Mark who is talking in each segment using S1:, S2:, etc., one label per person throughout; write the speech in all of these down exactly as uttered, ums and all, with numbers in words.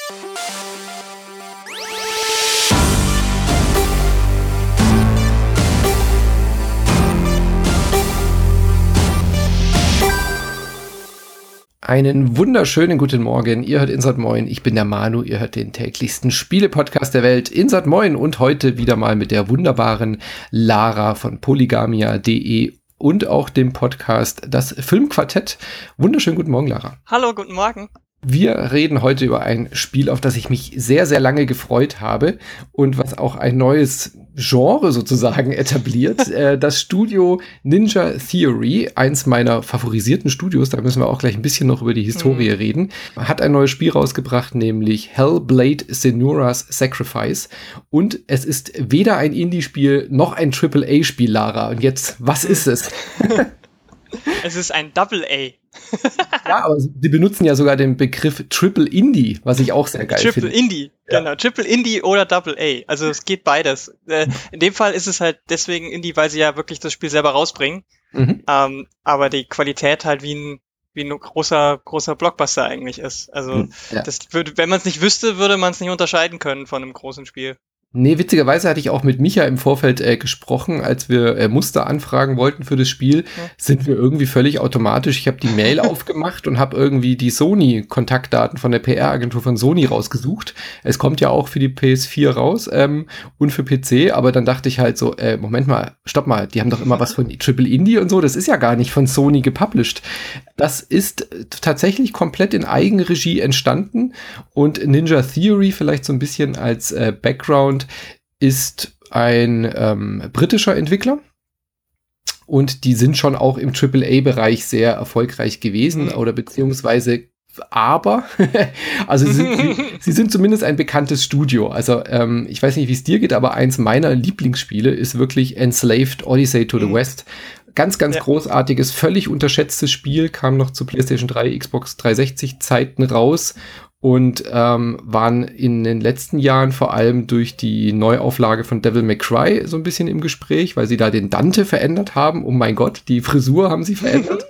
S1: Einen wunderschönen guten Morgen, ihr hört Insert Moin, ich bin der Manu, ihr hört den täglichsten Spiele-Podcast der Welt, Insert Moin, und heute wieder mal mit der wunderbaren Lara von polygamia punkt de und auch dem Podcast Das Filmquartett. Wunderschönen guten Morgen, Lara.
S2: Hallo, guten Morgen.
S1: Wir reden heute über ein Spiel, auf das ich mich sehr, sehr lange gefreut habe und was auch ein neues Genre sozusagen etabliert. äh, das Studio Ninja Theory, eins meiner favorisierten Studios, da müssen wir auch gleich ein bisschen noch über die Historie mhm. reden, hat ein neues Spiel rausgebracht, nämlich Hellblade: Senua's Sacrifice. Und es ist weder ein Indie-Spiel noch ein Triple A-Spiel, Lara. Und jetzt, was mhm. ist es?
S2: Es ist ein Double A.
S1: Ja, aber sie benutzen ja sogar den Begriff Triple Indie, was ich auch sehr geil
S2: Triple
S1: finde.
S2: Triple Indie, ja. Genau. Triple Indie oder Double A. Also es geht beides. Äh, in dem Fall ist es halt deswegen Indie, weil sie ja wirklich das Spiel selber rausbringen. Mhm. Ähm, aber die Qualität halt wie ein wie ein großer großer Blockbuster eigentlich ist. Also ja. das würde, wenn man es nicht wüsste, würde man es nicht unterscheiden können von einem großen Spiel.
S1: Nee, witzigerweise hatte ich auch mit Micha im Vorfeld äh, gesprochen, als wir äh, Muster anfragen wollten für das Spiel, ja. sind wir irgendwie völlig automatisch, ich habe die Mail aufgemacht und habe irgendwie die Sony-Kontaktdaten von der P R-Agentur von Sony rausgesucht. Es kommt ja auch für die P S vier raus ähm, und für P C, aber dann dachte ich halt so, äh, Moment mal, stopp mal, die haben doch immer was von Triple Indie und so, das ist ja gar nicht von Sony gepublished. Das ist tatsächlich komplett in Eigenregie entstanden und Ninja Theory vielleicht so ein bisschen als äh, Background ist ein ähm, britischer Entwickler und die sind schon auch im Triple A-Bereich sehr erfolgreich gewesen mhm. oder beziehungsweise aber, also sie sind, sie, sie sind zumindest ein bekanntes Studio. Also ähm, ich weiß nicht, wie es dir geht, aber eins meiner Lieblingsspiele ist wirklich Enslaved: Odyssey to the mhm. West. Ganz, ganz ja. großartiges, völlig unterschätztes Spiel, kam noch zu PlayStation drei, Xbox dreihundertsechzig Zeiten raus und ähm, waren in den letzten Jahren vor allem durch die Neuauflage von Devil May Cry so ein bisschen im Gespräch, weil sie da den Dante verändert haben. Oh mein Gott, die Frisur haben sie verändert.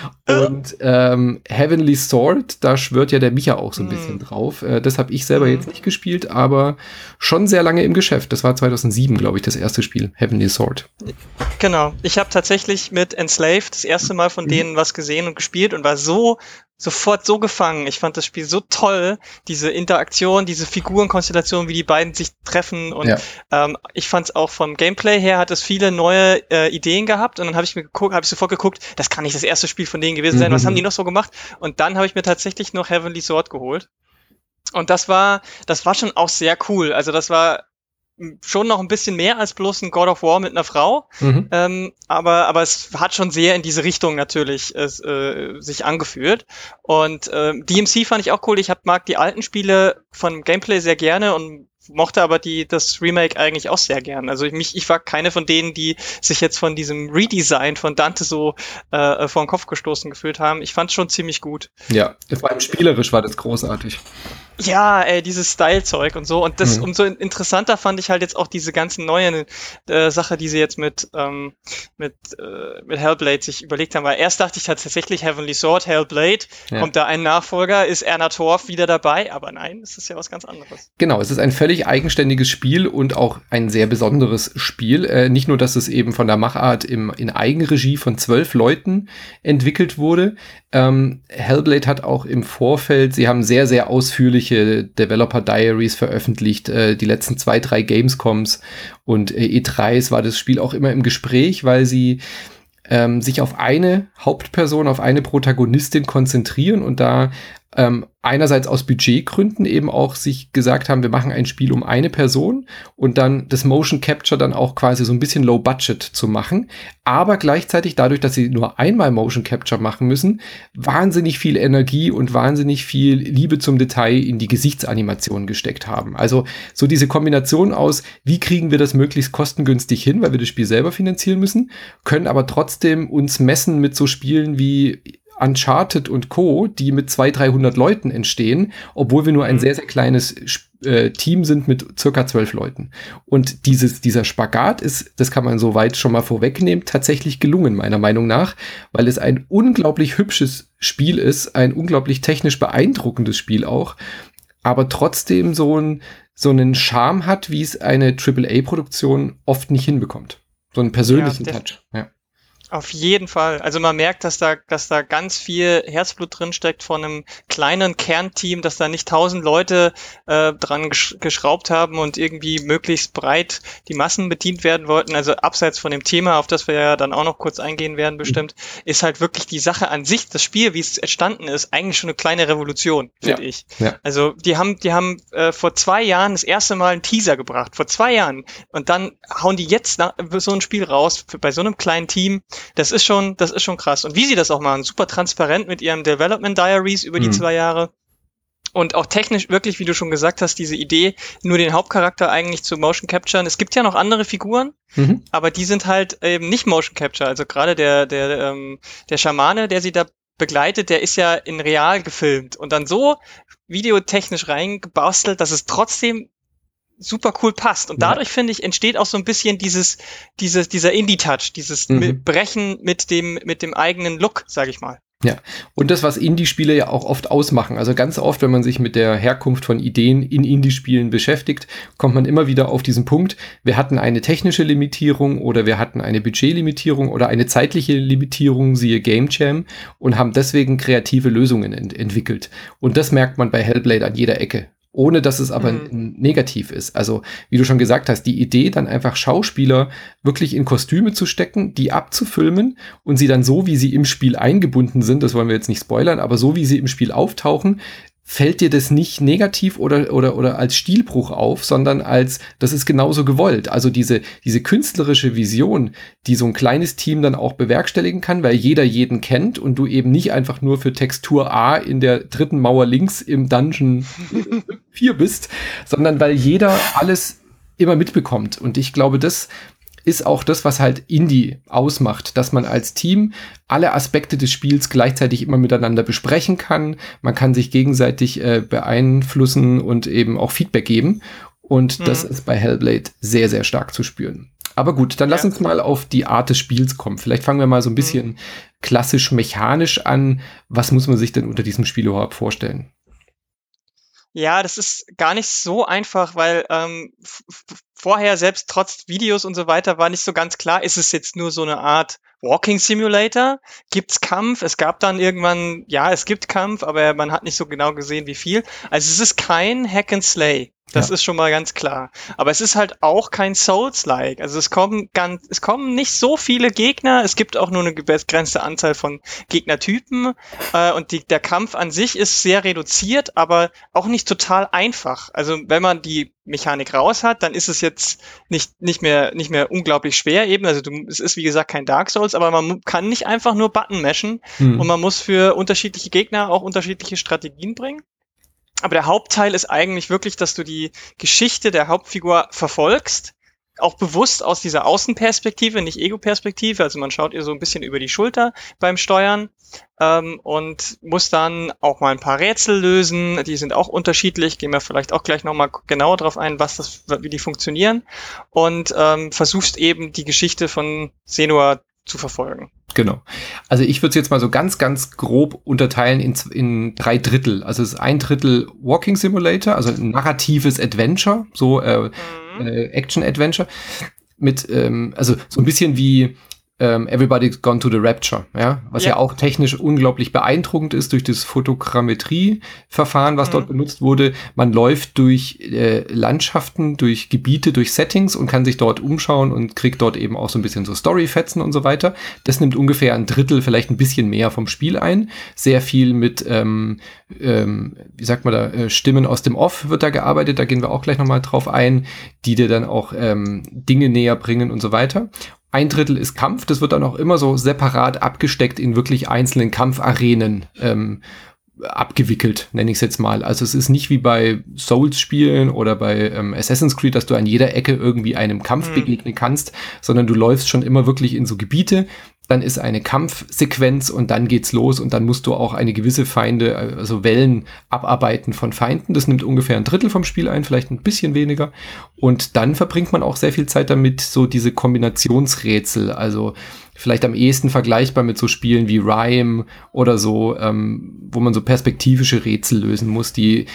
S1: Und ähm, Heavenly Sword, da schwört ja der Micha auch so ein bisschen mm. drauf. Äh, das habe ich selber mm. jetzt nicht gespielt, aber schon sehr lange im Geschäft. Das war zweitausendsieben, glaube ich, das erste Spiel, Heavenly Sword.
S2: Genau. Ich habe tatsächlich mit Enslaved das erste Mal von mhm. denen was gesehen und gespielt und war so sofort so gefangen. Ich fand das Spiel so toll, diese Interaktion, diese Figurenkonstellation, wie die beiden sich treffen und ja. ähm, ich fand es auch vom Gameplay her, hat es viele neue äh, Ideen gehabt und dann habe ich mir geguckt, habe ich sofort geguckt, das kann nicht das erste Spiel von denen gewesen sein, mhm. was haben die noch so gemacht? Und dann habe ich mir tatsächlich noch Heavenly Sword geholt und das war, das war schon auch sehr cool. Also das war schon noch ein bisschen mehr als bloß ein God of War mit einer Frau, mhm. ähm, aber aber es hat schon sehr in diese Richtung natürlich es, äh, sich angefühlt und äh, D M C fand ich auch cool. Ich hab, mag die alten Spiele von Gameplay sehr gerne und mochte aber die das Remake eigentlich auch sehr gern. Also ich, mich, ich war keine von denen, die sich jetzt von diesem Redesign von Dante so äh, vor den Kopf gestoßen gefühlt haben. Ich fand es schon ziemlich gut.
S1: Ja, vor allem spielerisch war das großartig.
S2: Ja, ey, dieses Style-Zeug und so. Und das mhm. umso interessanter fand ich halt jetzt auch diese ganzen neuen äh, Sache, die sie jetzt mit ähm, mit äh, mit Hellblade sich überlegt haben. Weil erst dachte ich tatsächlich Heavenly Sword, Hellblade, ja. kommt da ein Nachfolger, ist Erna Torf wieder dabei? Aber nein, es ist ja was ganz anderes.
S1: Genau, es ist ein völlig eigenständiges Spiel und auch ein sehr besonderes Spiel. Äh, nicht nur, dass es eben von der Machart im, in Eigenregie von zwölf Leuten entwickelt wurde. Ähm, Hellblade hat auch im Vorfeld, sie haben sehr, sehr ausführliche Developer Diaries veröffentlicht, äh, die letzten zwei, drei Gamescoms und äh, E dreis war das Spiel auch immer im Gespräch, weil sie ähm, sich auf eine Hauptperson, auf eine Protagonistin konzentrieren und da ähm, einerseits aus Budgetgründen eben auch sich gesagt haben, wir machen ein Spiel um eine Person und dann das Motion Capture dann auch quasi so ein bisschen low budget zu machen, aber gleichzeitig dadurch, dass sie nur einmal Motion Capture machen müssen, wahnsinnig viel Energie und wahnsinnig viel Liebe zum Detail in die Gesichtsanimation gesteckt haben. Also so diese Kombination aus, wie kriegen wir das möglichst kostengünstig hin, weil wir das Spiel selber finanzieren müssen, können aber trotzdem uns messen mit so Spielen wie Uncharted und Co., die mit zweihundert, dreihundert Leuten entstehen, obwohl wir nur ein sehr, sehr kleines äh, Team sind mit circa zwölf Leuten. Und dieses, dieser Spagat ist, das kann man soweit schon mal vorwegnehmen, tatsächlich gelungen, meiner Meinung nach, weil es ein unglaublich hübsches Spiel ist, ein unglaublich technisch beeindruckendes Spiel auch, aber trotzdem so, ein, so einen Charme hat, wie es eine Triple A-Produktion oft nicht hinbekommt. So einen persönlichen
S2: Ja,
S1: Touch. Ja.
S2: Auf jeden Fall. Also man merkt, dass da, dass da ganz viel Herzblut drin steckt von einem kleinen Kernteam, dass da nicht tausend Leute äh, dran gesch- geschraubt haben und irgendwie möglichst breit die Massen bedient werden wollten. Also abseits von dem Thema, auf das wir ja dann auch noch kurz eingehen werden bestimmt, mhm. ist halt wirklich die Sache an sich, das Spiel, wie es entstanden ist, eigentlich schon eine kleine Revolution, finde ja. ich. Ja. Also die haben, die haben äh, vor zwei Jahren das erste Mal einen Teaser gebracht, vor zwei Jahren. Und dann hauen die jetzt nach, so ein Spiel raus, für, bei so einem kleinen Team. Das ist schon, das ist schon krass. Und wie sie das auch machen, super transparent mit ihrem Development Diaries über die mhm. zwei Jahre. Und auch technisch wirklich, wie du schon gesagt hast, diese Idee, nur den Hauptcharakter eigentlich zu Motion Capturen. Es gibt ja noch andere Figuren, mhm. aber die sind halt eben nicht Motion Capture. Also gerade der, der, ähm, der Schamane, der sie da begleitet, der ist ja in real gefilmt und dann so videotechnisch reingebastelt, dass es trotzdem super cool passt. Und dadurch, ja. finde ich, entsteht auch so ein bisschen dieses, dieses, dieser Indie-Touch, dieses mhm. Brechen mit dem, mit dem eigenen Look, sag ich mal.
S1: Ja, und das, was Indie-Spiele ja auch oft ausmachen. Also ganz oft, wenn man sich mit der Herkunft von Ideen in Indie-Spielen beschäftigt, kommt man immer wieder auf diesen Punkt, wir hatten eine technische Limitierung oder wir hatten eine Budgetlimitierung oder eine zeitliche Limitierung, siehe Game Jam, und haben deswegen kreative Lösungen ent- entwickelt. Und das merkt man bei Hellblade an jeder Ecke. Ohne dass es aber mhm. negativ ist. Also, wie du schon gesagt hast, die Idee, dann einfach Schauspieler wirklich in Kostüme zu stecken, die abzufilmen und sie dann so, wie sie im Spiel eingebunden sind, das wollen wir jetzt nicht spoilern, aber so, wie sie im Spiel auftauchen, fällt dir das nicht negativ oder, oder, oder als Stilbruch auf, sondern als, das ist genauso gewollt. Also diese, diese künstlerische Vision, die so ein kleines Team dann auch bewerkstelligen kann, weil jeder jeden kennt und du eben nicht einfach nur für Textur A in der dritten Mauer links im Dungeon vier bist, sondern weil jeder alles immer mitbekommt. Und ich glaube, das ist auch das, was halt Indie ausmacht, dass man als Team alle Aspekte des Spiels gleichzeitig immer miteinander besprechen kann. Man kann sich gegenseitig äh, beeinflussen und eben auch Feedback geben. Und mhm. das ist bei Hellblade sehr, sehr stark zu spüren. Aber gut, dann ja. lass uns mal auf die Art des Spiels kommen. Vielleicht fangen wir mal so ein bisschen mhm. klassisch mechanisch an. Was muss man sich denn unter diesem Spiel überhaupt vorstellen?
S2: Ja, das ist gar nicht so einfach, weil ähm, f- f- vorher, selbst trotz Videos und so weiter, war nicht so ganz klar, ist es jetzt nur so eine Art Walking Simulator? Gibt's Kampf? Es gab dann irgendwann, ja, es gibt Kampf, aber man hat nicht so genau gesehen, wie viel. Also es ist kein Hack and Slay. Das ja. ist schon mal ganz klar. Aber es ist halt auch kein Souls-like. Also es kommen ganz, es kommen nicht so viele Gegner. Es gibt auch nur eine begrenzte Anzahl von Gegnertypen. Äh, und die, der Kampf an sich ist sehr reduziert, aber auch nicht total einfach. Also wenn man die Mechanik raus hat, dann ist es jetzt nicht, nicht mehr, nicht mehr unglaublich schwer eben. Also du, es ist wie gesagt kein Dark Souls, aber man kann nicht einfach nur Button mashen hm. und man muss für unterschiedliche Gegner auch unterschiedliche Strategien bringen. Aber der Hauptteil ist eigentlich wirklich, dass du die Geschichte der Hauptfigur verfolgst, auch bewusst aus dieser Außenperspektive, nicht Ego-Perspektive. Also man schaut ihr so ein bisschen über die Schulter beim Steuern ähm, und muss dann auch mal ein paar Rätsel lösen. Die sind auch unterschiedlich. Gehen wir vielleicht auch gleich nochmal genauer drauf ein, was das, wie die funktionieren. Und ähm, versuchst eben die Geschichte von Senua zu verfolgen.
S1: Genau. Also ich würde es jetzt mal so ganz, ganz grob unterteilen in, in drei Drittel. Also es ist ein Drittel Walking Simulator, also ein narratives Adventure, so äh, mhm. äh, Action-Adventure mit, ähm, also so ein bisschen wie ähm, Everybody's Gone to the Rapture, ja, was ja. ja auch technisch unglaublich beeindruckend ist durch das Fotogrammetrie-Verfahren, was mhm. dort benutzt wurde. Man läuft durch äh, Landschaften, durch Gebiete, durch Settings und kann sich dort umschauen und kriegt dort eben auch so ein bisschen so Storyfetzen und so weiter. Das nimmt ungefähr ein Drittel, vielleicht ein bisschen mehr vom Spiel ein. Sehr viel mit, ähm, ähm, wie sagt man da, äh, Stimmen aus dem Off wird da gearbeitet. Da gehen wir auch gleich nochmal drauf ein, die dir dann auch ähm, Dinge näher bringen und so weiter. Ein Drittel ist Kampf, das wird dann auch immer so separat abgesteckt in wirklich einzelnen Kampfarenen ähm, abgewickelt, nenne ich es jetzt mal. Also es ist nicht wie bei Souls-Spielen oder bei ähm, Assassin's Creed, dass du an jeder Ecke irgendwie einem Kampf mhm. begegnen kannst, sondern du läufst schon immer wirklich in so Gebiete, dann ist eine Kampfsequenz und dann geht's los und dann musst du auch eine gewisse Feinde, also Wellen abarbeiten von Feinden. Das nimmt ungefähr ein Drittel vom Spiel ein, vielleicht ein bisschen weniger. Und dann verbringt man auch sehr viel Zeit damit, so diese Kombinationsrätsel, also vielleicht am ehesten vergleichbar mit so Spielen wie Rime oder so, ähm, wo man so perspektivische Rätsel lösen muss, die mhm.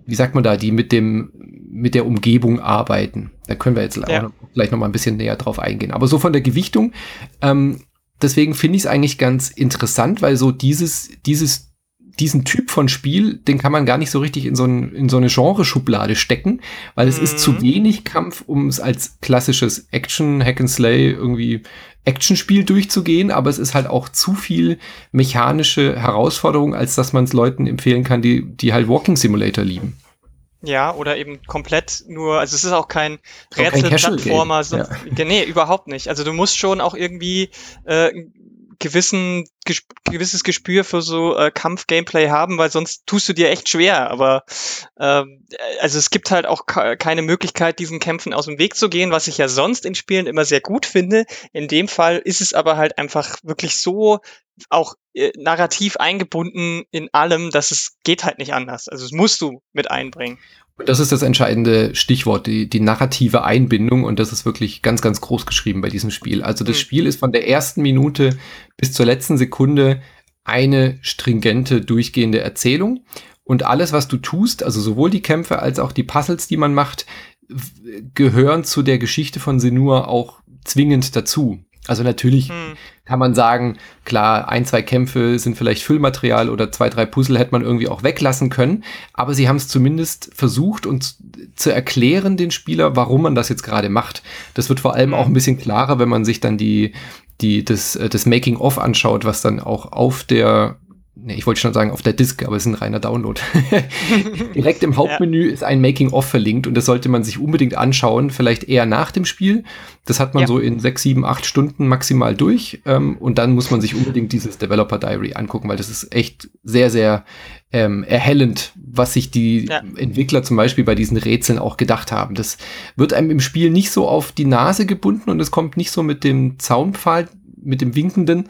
S1: wie sagt man da, die mit dem, mit der Umgebung arbeiten. Da können wir jetzt ja. auch noch, gleich noch mal ein bisschen näher drauf eingehen. Aber so von der Gewichtung, ähm, deswegen finde ich es eigentlich ganz interessant, weil so dieses, dieses, diesen Typ von Spiel, den kann man gar nicht so richtig in so, ein, in so eine Genre-Schublade stecken, weil es mhm. ist zu wenig Kampf, um es als klassisches Action, Hack and Slay irgendwie Actionspiel durchzugehen, aber es ist halt auch zu viel mechanische Herausforderung, als dass man es Leuten empfehlen kann, die, die halt Walking Simulator lieben.
S2: Ja, oder eben komplett nur, also es ist auch kein Rätsel-Plattformer, so, ja. nee, überhaupt nicht. Also du musst schon auch irgendwie äh, gewissen ges- gewisses Gespür für so äh, Kampf-Gameplay haben, weil sonst tust du dir echt schwer. Aber ähm, also es gibt halt auch ka- keine Möglichkeit, diesen Kämpfen aus dem Weg zu gehen, was ich ja sonst in Spielen immer sehr gut finde. In dem Fall ist es aber halt einfach wirklich so auch äh, narrativ eingebunden in allem, dass es geht halt nicht anders. Also es musst du mit einbringen.
S1: Und das ist das entscheidende Stichwort, die, die narrative Einbindung. Und das ist wirklich ganz, ganz groß geschrieben bei diesem Spiel. Also das mhm. Spiel ist von der ersten Minute bis zur letzten Sekunde eine stringente, durchgehende Erzählung. Und alles, was du tust, also sowohl die Kämpfe als auch die Puzzles, die man macht, w- gehören zu der Geschichte von Senua auch zwingend dazu. Also natürlich hm. kann man sagen, klar, ein, zwei Kämpfe sind vielleicht Füllmaterial oder zwei, drei Puzzle hätte man irgendwie auch weglassen können, aber sie haben es zumindest versucht, uns zu erklären, den Spieler, warum man das jetzt gerade macht. Das wird vor allem hm. auch ein bisschen klarer, wenn man sich dann die, die, das, das Making-of anschaut, was dann auch auf der Nee, ich wollte schon sagen auf der Disk, aber es ist ein reiner Download. Direkt im Hauptmenü ja. ist ein Making-of verlinkt und das sollte man sich unbedingt anschauen, vielleicht eher nach dem Spiel. Das hat man ja. so in sechs, sieben, acht Stunden maximal durch ähm, und dann muss man sich unbedingt dieses Developer Diary angucken, weil das ist echt sehr, sehr ähm, erhellend, was sich die ja. Entwickler zum Beispiel bei diesen Rätseln auch gedacht haben. Das wird einem im Spiel nicht so auf die Nase gebunden und es kommt nicht so mit dem Zaunpfahl, mit dem Winkenden,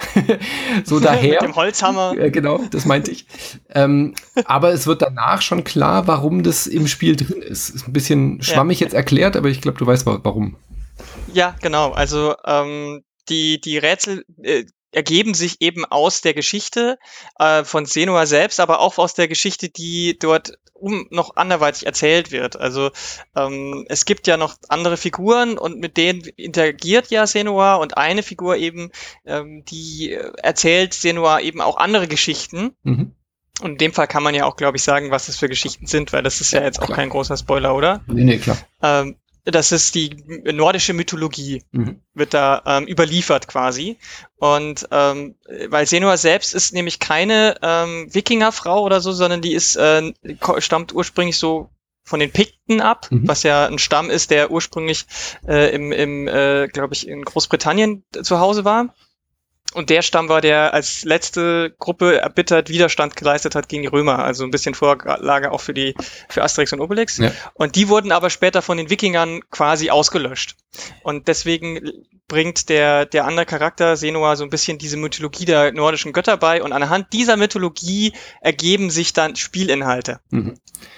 S1: so daher.
S2: Mit dem Holzhammer.
S1: Ja, genau, das meinte ich. ähm, aber es wird danach schon klar, warum das im Spiel drin ist. Ist ein bisschen schwammig ja. jetzt erklärt, aber ich glaube, du weißt warum.
S2: Ja, genau. Also ähm, die, die Rätsel äh, ergeben sich eben aus der Geschichte äh, von Senua selbst, aber auch aus der Geschichte, die dort um noch anderweitig erzählt wird. Also ähm, es gibt ja noch andere Figuren und mit denen interagiert ja Senua und eine Figur eben, ähm, die erzählt Senua eben auch andere Geschichten. Mhm. Und in dem Fall kann man ja auch, glaube ich, sagen, was das für Geschichten sind, weil das ist ja jetzt auch klar. kein großer Spoiler, oder?
S1: Nee, nee, klar.
S2: Ähm, das ist die nordische Mythologie, mhm. wird da ähm, überliefert quasi. Und ähm, weil Senua selbst ist nämlich keine ähm, Wikingerfrau oder so, sondern die ist äh, stammt ursprünglich so von den Pikten ab, mhm. was ja ein Stamm ist, der ursprünglich äh, im, im äh, glaube ich, in Großbritannien zu Hause war. Und der Stamm war, der als letzte Gruppe erbittert Widerstand geleistet hat gegen die Römer. Also ein bisschen Vorlage auch für die für Asterix und Obelix. Ja. Und die wurden aber später von den Wikingern quasi ausgelöscht. Und deswegen bringt der der andere Charakter, Senua, so ein bisschen diese Mythologie der nordischen Götter bei. Und anhand dieser Mythologie ergeben sich dann Spielinhalte.
S1: Mhm.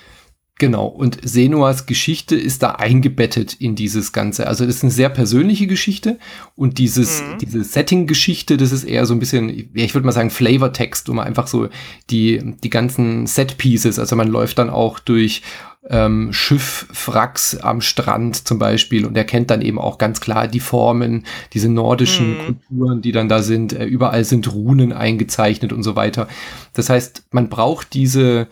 S1: Genau, und Senuas Geschichte ist da eingebettet in dieses Ganze. Also das ist eine sehr persönliche Geschichte und dieses mhm. diese Setting-Geschichte, das ist eher so ein bisschen, ja, ich würde mal sagen Flavortext, wo man einfach so die die ganzen Set-Pieces, also man läuft dann auch durch ähm, Schiff-Wracks am Strand zum Beispiel und erkennt dann eben auch ganz klar die Formen, diese nordischen mhm. Kulturen, die dann da sind. Äh, überall sind Runen eingezeichnet und so weiter. Das heißt, man braucht diese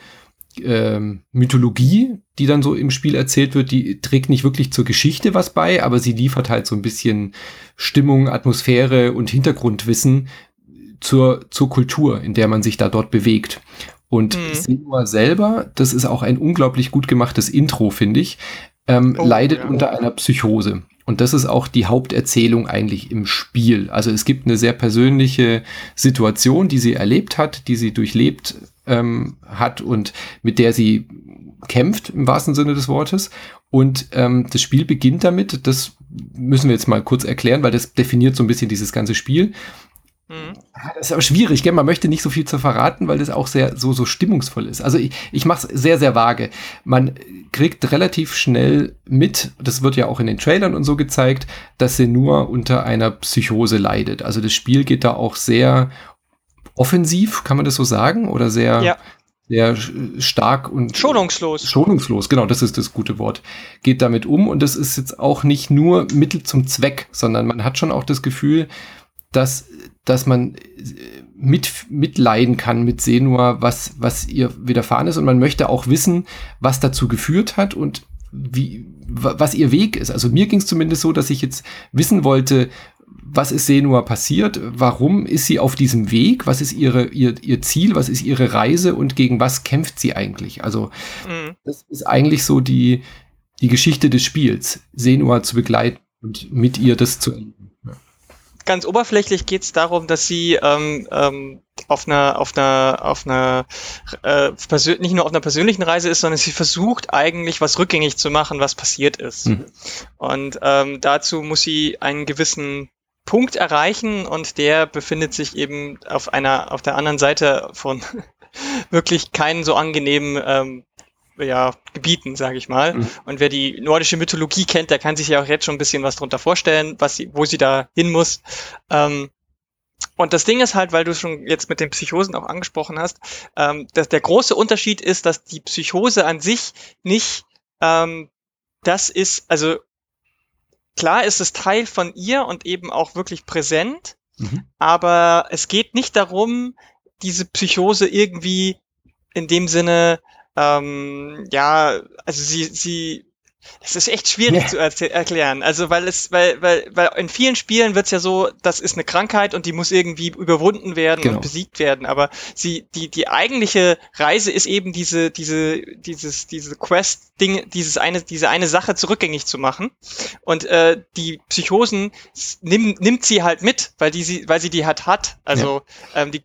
S1: Ähm, Mythologie, die dann so im Spiel erzählt wird, die trägt nicht wirklich zur Geschichte was bei, aber sie liefert halt so ein bisschen Stimmung, Atmosphäre und Hintergrundwissen zur, zur Kultur, in der man sich da dort bewegt. Und mhm. Senua selber, das ist auch ein unglaublich gut gemachtes Intro, finde ich, ähm, oh, leidet ja. unter einer Psychose. Und das ist auch die Haupterzählung eigentlich im Spiel. Also es gibt eine sehr persönliche Situation, die sie erlebt hat, die sie durchlebt ähm, hat und mit der sie kämpft, im wahrsten Sinne des Wortes. Und ähm, das Spiel beginnt damit, das müssen wir jetzt mal kurz erklären, weil das definiert so ein bisschen dieses ganze Spiel. Mhm. Das ist aber schwierig, gell? Man möchte nicht so viel zu verraten, weil das auch sehr so so stimmungsvoll ist. Also ich, ich mache es sehr, sehr vage. Man kriegt relativ schnell mit, das wird ja auch in den Trailern und so gezeigt, dass Senua unter einer Psychose leidet. Also das Spiel geht da auch sehr offensiv, kann man das so sagen? Oder sehr...
S2: Ja.
S1: sehr stark und
S2: schonungslos.
S1: Schonungslos, genau, das ist das gute Wort. Geht damit um und das ist jetzt auch nicht nur Mittel zum Zweck, sondern man hat schon auch das Gefühl, dass, dass man mit, mitleiden kann mit Senua, was, was ihr widerfahren ist und man möchte auch wissen, was dazu geführt hat und wie, was ihr Weg ist. Also mir ging es zumindest so, dass ich jetzt wissen wollte, was ist Senua passiert? Warum ist sie auf diesem Weg? Was ist ihre, ihr, ihr Ziel? Was ist ihre Reise? Und gegen was kämpft sie eigentlich? Also, mhm. das ist eigentlich so die, die Geschichte des Spiels, Senua zu begleiten und mit ihr das zu enden. Ja.
S2: Ganz oberflächlich geht es darum, dass sie ähm, ähm, auf einer, auf einer, auf einer äh, persö- nicht nur auf einer persönlichen Reise ist, sondern sie versucht eigentlich, was rückgängig zu machen, was passiert ist. Mhm. Und ähm, dazu muss sie einen gewissen Punkt erreichen und der befindet sich eben auf einer, auf der anderen Seite von wirklich keinen so angenehmen ähm, ja, Gebieten, sage ich mal. Mhm. Und wer die nordische Mythologie kennt, der kann sich ja auch jetzt schon ein bisschen was drunter vorstellen, was sie, wo sie da hin muss. Ähm, und das Ding ist halt, weil du schon jetzt mit den Psychosen auch angesprochen hast, ähm, dass der große Unterschied ist, dass die Psychose an sich nicht ähm, das ist, also klar ist es Teil von ihr und eben auch wirklich präsent, mhm. aber es geht nicht darum, diese Psychose irgendwie in dem Sinne, ähm, ja, also sie, sie, es ist echt schwierig ja. zu erzäh- erklären, also weil es, weil, weil, weil in vielen Spielen wird's ja so, das ist eine Krankheit und die muss irgendwie überwunden werden genau. und besiegt werden, aber sie, die, die eigentliche Reise ist eben diese, diese, dieses, diese Quest-Ding, dieses eine, diese eine Sache zurückgängig zu machen und äh, die Psychosen nimm, nimmt sie halt mit, weil die sie, weil sie die halt hat, also ja. ähm, die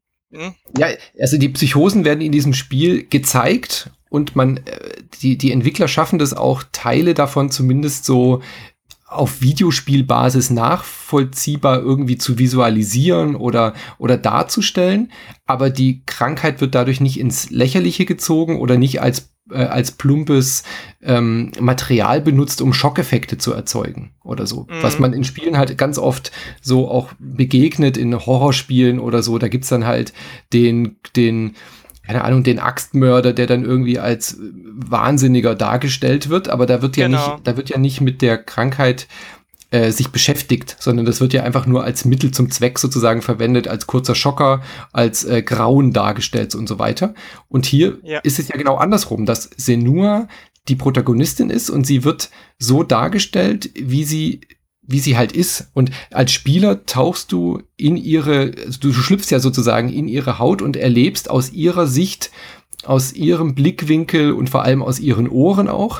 S1: Ja, also die Psychosen werden in diesem Spiel gezeigt und man, die, die Entwickler schaffen das auch, Teile davon zumindest so auf Videospielbasis nachvollziehbar irgendwie zu visualisieren oder, oder darzustellen. Aber die Krankheit wird dadurch nicht ins Lächerliche gezogen oder nicht als äh, als plumpes ähm, Material benutzt, um Schockeffekte zu erzeugen oder so. Mhm. Was man in Spielen halt ganz oft so auch begegnet, in Horrorspielen oder so. Da gibt's dann halt den, den, keine Ahnung, den Axtmörder, der dann irgendwie als Wahnsinniger dargestellt wird, aber da wird ja genau. nicht, da wird ja nicht mit der Krankheit äh, sich beschäftigt, sondern das wird ja einfach nur als Mittel zum Zweck sozusagen verwendet, als kurzer Schocker, als äh, Grauen dargestellt und so weiter. Und hier ja. ist es ja genau andersrum, dass Senua die Protagonistin ist und sie wird so dargestellt, wie sie wie sie halt ist. Und als Spieler tauchst du in ihre, du schlüpfst ja sozusagen in ihre Haut und erlebst aus ihrer Sicht, aus ihrem Blickwinkel und vor allem aus ihren Ohren auch,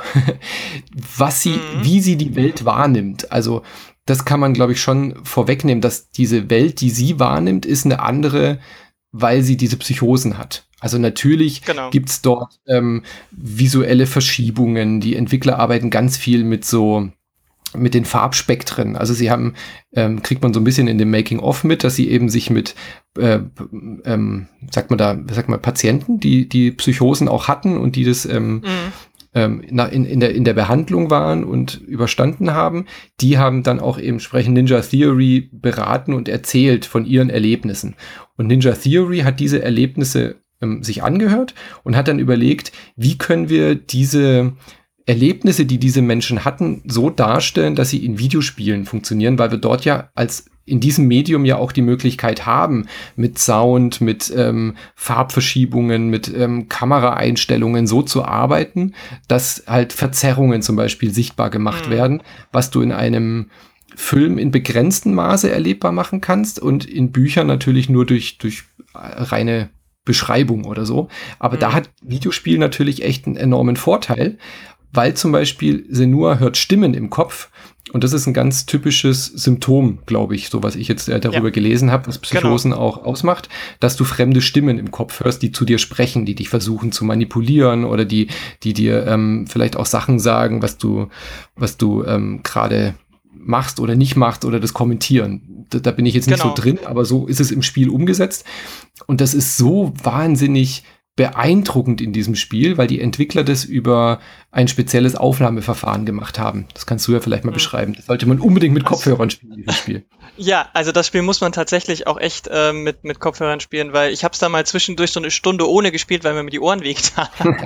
S1: was sie, mhm. wie sie die Welt wahrnimmt. Also das kann man, glaube ich, schon vorwegnehmen, dass diese Welt, die sie wahrnimmt, ist eine andere, weil sie diese Psychosen hat. Also natürlich genau. gibt's dort ähm, visuelle Verschiebungen. Die Entwickler arbeiten ganz viel mit so mit den Farbspektren. Also sie haben, ähm, kriegt man so ein bisschen in dem Making-of mit, dass sie eben sich mit, äh, ähm, sagt man da, sagt man Patienten, die die Psychosen auch hatten und die das ähm, mhm. ähm, in, in, der, in der Behandlung waren und überstanden haben, die haben dann auch eben entsprechend Ninja Theory beraten und erzählt von ihren Erlebnissen. Und Ninja Theory hat diese Erlebnisse ähm, sich angehört und hat dann überlegt, wie können wir diese Erlebnisse, die diese Menschen hatten, so darstellen, dass sie in Videospielen funktionieren, weil wir dort ja als in diesem Medium ja auch die Möglichkeit haben, mit Sound, mit ähm, Farbverschiebungen, mit ähm, Kameraeinstellungen so zu arbeiten, dass halt Verzerrungen zum Beispiel sichtbar gemacht mhm. werden, was du in einem Film in begrenztem Maße erlebbar machen kannst und in Büchern natürlich nur durch, durch reine Beschreibung oder so. Aber mhm. da hat Videospiel natürlich echt einen enormen Vorteil, weil zum Beispiel Senua hört Stimmen im Kopf und das ist ein ganz typisches Symptom, glaube ich, so was ich jetzt äh, darüber ja. gelesen habe, was Psychosen genau. auch ausmacht, dass du fremde Stimmen im Kopf hörst, die zu dir sprechen, die dich versuchen zu manipulieren oder die die dir ähm, vielleicht auch Sachen sagen, was du was du ähm, gerade machst oder nicht machst oder das kommentieren. Da, da bin ich jetzt nicht genau. so drin, aber so ist es im Spiel umgesetzt und das ist so wahnsinnig beeindruckend in diesem Spiel, weil die Entwickler das über ein spezielles Aufnahmeverfahren gemacht haben. Das kannst du ja vielleicht mal mhm. beschreiben. Das sollte man unbedingt mit Kopfhörern spielen, dieses Spiel.
S2: Ja, also das Spiel muss man tatsächlich auch echt äh, mit, mit Kopfhörern spielen, weil ich habe es da mal zwischendurch so eine Stunde ohne gespielt, weil mir die Ohren wehgetan haben.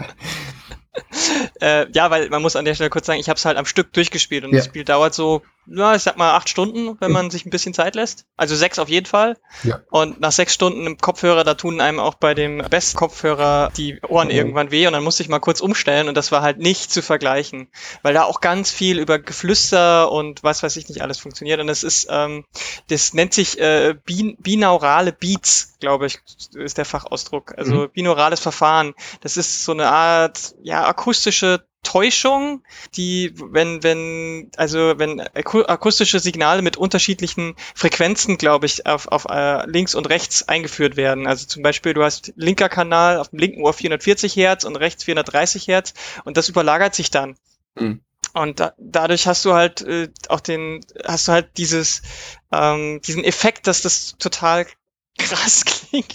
S2: äh, ja, weil man muss an der Stelle kurz sagen, ich habe es halt am Stück durchgespielt und ja. das Spiel dauert so, ja, ich sag mal acht Stunden, wenn man sich ein bisschen Zeit lässt. Also sechs auf jeden Fall. Ja. Und nach sechs Stunden im Kopfhörer, da tun einem auch bei dem besten Kopfhörer die Ohren oh. irgendwann weh und dann musste ich mal kurz umstellen und das war halt nicht zu vergleichen, weil da auch ganz viel über Geflüster und was weiß ich nicht alles funktioniert und das ist, ähm, das nennt sich äh, bin- binaurale Beats, glaube ich, ist der Fachausdruck. Also mhm. binaurales Verfahren. Das ist so eine Art, ja, akustische Täuschung, die, wenn, wenn, also wenn akustische Signale mit unterschiedlichen Frequenzen, glaube ich, auf, auf äh, links und rechts eingeführt werden. Also zum Beispiel, du hast linker Kanal auf dem linken Ohr vierhundertvierzig Hertz und rechts vierhundertdreißig Hertz und das überlagert sich dann. Mhm. Und da, dadurch hast du halt äh, auch den, hast du halt dieses, ähm, diesen Effekt, dass das total krass klingt.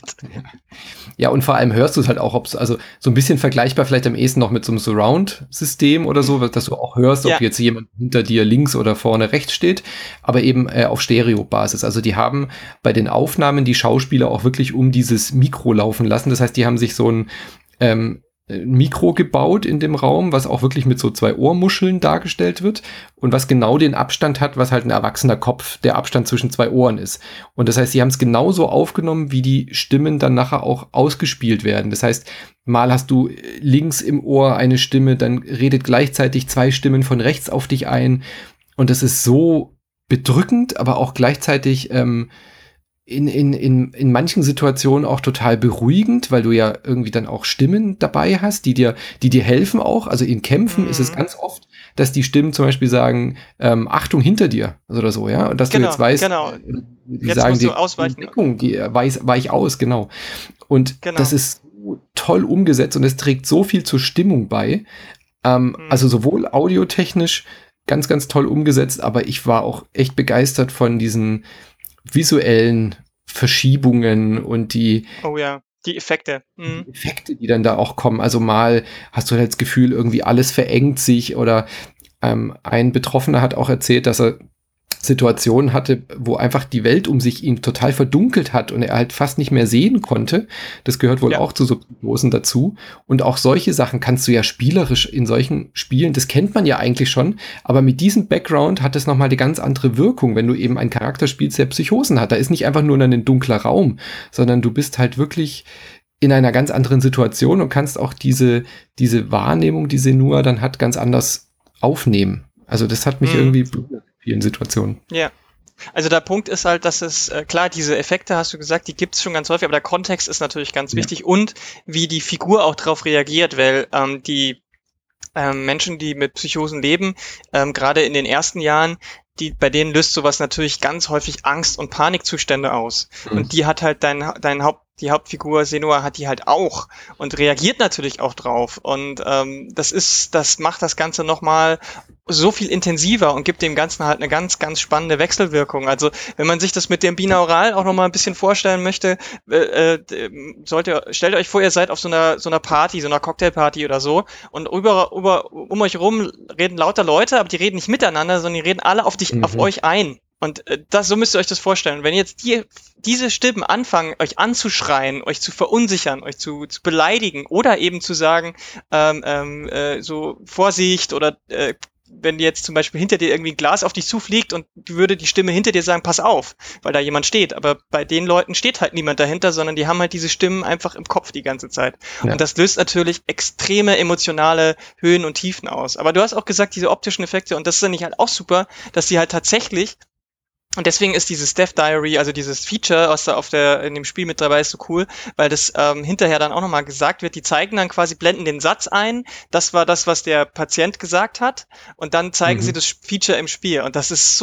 S1: Ja, und vor allem hörst du es halt auch, ob's, also so ein bisschen vergleichbar vielleicht am ehesten noch mit so einem Surround-System oder so, dass du auch hörst, ob ja. jetzt jemand hinter dir links oder vorne rechts steht, aber eben äh, auf Stereo-Basis. Also die haben bei den Aufnahmen die Schauspieler auch wirklich um dieses Mikro laufen lassen. Das heißt, die haben sich so ein ähm, Mikro gebaut in dem Raum, was auch wirklich mit so zwei Ohrmuscheln dargestellt wird und was genau den Abstand hat, was halt ein erwachsener Kopf, der Abstand zwischen zwei Ohren ist. Und das heißt, sie haben es genauso aufgenommen, wie die Stimmen dann nachher auch ausgespielt werden. Das heißt, mal hast du links im Ohr eine Stimme, dann redet gleichzeitig zwei Stimmen von rechts auf dich ein. Und das ist so bedrückend, aber auch gleichzeitig ähm, In, in, in, in manchen Situationen auch total beruhigend, weil du ja irgendwie dann auch Stimmen dabei hast, die dir, die dir helfen auch. Also in Kämpfen mhm. ist es ganz oft, dass die Stimmen zum Beispiel sagen, ähm, Achtung hinter dir oder so, ja. Und dass genau, du jetzt weißt,
S2: genau.
S1: die
S2: jetzt
S1: sagen
S2: musst
S1: die
S2: du ausweichen.
S1: Deckung, die weich, weich aus, genau. Und
S2: genau.
S1: das ist so toll umgesetzt und es trägt so viel zur Stimmung bei. Ähm, mhm. Also sowohl audiotechnisch ganz, ganz toll umgesetzt, aber ich war auch echt begeistert von diesen visuellen Verschiebungen und die
S2: oh ja, die Effekte. Mhm.
S1: Die Effekte, die dann da auch kommen. Also mal hast du halt das Gefühl, irgendwie alles verengt sich oder ähm, ein Betroffener hat auch erzählt, dass er Situationen hatte, wo einfach die Welt um sich ihn total verdunkelt hat und er halt fast nicht mehr sehen konnte. Das gehört wohl ja. auch zu so Psychosen dazu. Und auch solche Sachen kannst du ja spielerisch in solchen Spielen, das kennt man ja eigentlich schon, aber mit diesem Background hat es nochmal eine ganz andere Wirkung, wenn du eben einen Charakter spielst, der Psychosen hat. Da ist nicht einfach nur ein dunkler Raum, sondern du bist halt wirklich in einer ganz anderen Situation und kannst auch diese, diese Wahrnehmung, die Senua dann hat, ganz anders aufnehmen. Also das hat mich mhm. irgendwie berührt. Vielen Situationen.
S2: Ja. Also der Punkt ist halt, dass es, äh, klar, diese Effekte, hast du gesagt, die gibt's schon ganz häufig, aber der Kontext ist natürlich ganz ja. wichtig und wie die Figur auch darauf reagiert, weil ähm, die ähm, Menschen, die mit Psychosen leben, ähm, gerade in den ersten Jahren, die, bei denen löst sowas natürlich ganz häufig Angst- und Panikzustände aus. Mhm. Und die hat halt dein, dein Haupt, die Hauptfigur Senua hat die halt auch und reagiert natürlich auch drauf. Und ähm, das ist, das macht das Ganze nochmal so viel intensiver und gibt dem Ganzen halt eine ganz, ganz spannende Wechselwirkung. Also wenn man sich das mit dem Binaural auch nochmal ein bisschen vorstellen möchte, äh, äh, sollte, stellt euch vor, ihr seid auf so einer so einer Party, so einer Cocktailparty oder so und über, über um euch rum reden lauter Leute, aber die reden nicht miteinander, sondern die reden alle auf dich, mhm. auf euch ein. Und äh, das, so müsst ihr euch das vorstellen. Wenn jetzt die, diese Stimmen anfangen, euch anzuschreien, euch zu verunsichern, euch zu, zu beleidigen oder eben zu sagen, ähm, ähm, äh, so Vorsicht oder äh, wenn jetzt zum Beispiel hinter dir irgendwie ein Glas auf dich zufliegt und würde die Stimme hinter dir sagen, pass auf, weil da jemand steht. Aber bei den Leuten steht halt niemand dahinter, sondern die haben halt diese Stimmen einfach im Kopf die ganze Zeit. Ja. Und das löst natürlich extreme emotionale Höhen und Tiefen aus. Aber du hast auch gesagt, diese optischen Effekte, und das ist nicht halt auch super, dass sie halt tatsächlich. Und deswegen ist dieses Death Diary, also dieses Feature, was da auf der, in dem Spiel mit dabei ist, so cool, weil das ähm, hinterher dann auch nochmal gesagt wird, die zeigen dann quasi, blenden den Satz ein, das war das, was der Patient gesagt hat, und dann zeigen mhm. sie das Feature im Spiel. Und das ist so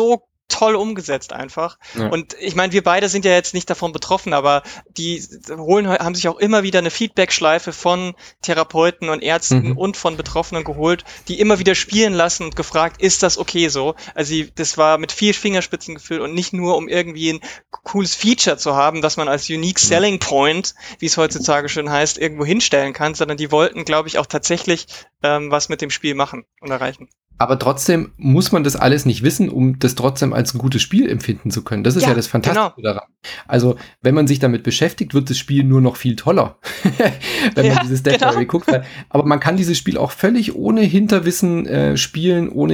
S2: toll umgesetzt einfach.
S1: Ja.
S2: Und ich meine, wir beide sind ja jetzt nicht davon betroffen, aber die holen, haben sich auch immer wieder eine Feedback-Schleife von Therapeuten und Ärzten
S1: Mhm.
S2: und von Betroffenen geholt, die immer wieder spielen lassen und gefragt, ist das okay so? Also die, das war mit viel Fingerspitzengefühl und nicht nur, um irgendwie ein cooles Feature zu haben, das man als Unique Selling Point, wie es heutzutage schön heißt, irgendwo hinstellen kann, sondern die wollten, glaube ich, auch tatsächlich ähm, was mit dem Spiel machen und erreichen.
S1: Aber trotzdem muss man das alles nicht wissen, um das trotzdem als ein gutes Spiel empfinden zu können. Das ist ja,
S2: Ja,
S1: das Fantastische
S2: genau.
S1: daran. Also, wenn man sich damit beschäftigt, wird das Spiel nur noch viel toller, wenn man
S2: Ja,
S1: dieses Death
S2: genau.
S1: Diary guckt. Aber man kann dieses Spiel auch völlig ohne Hinterwissen äh, spielen, ohne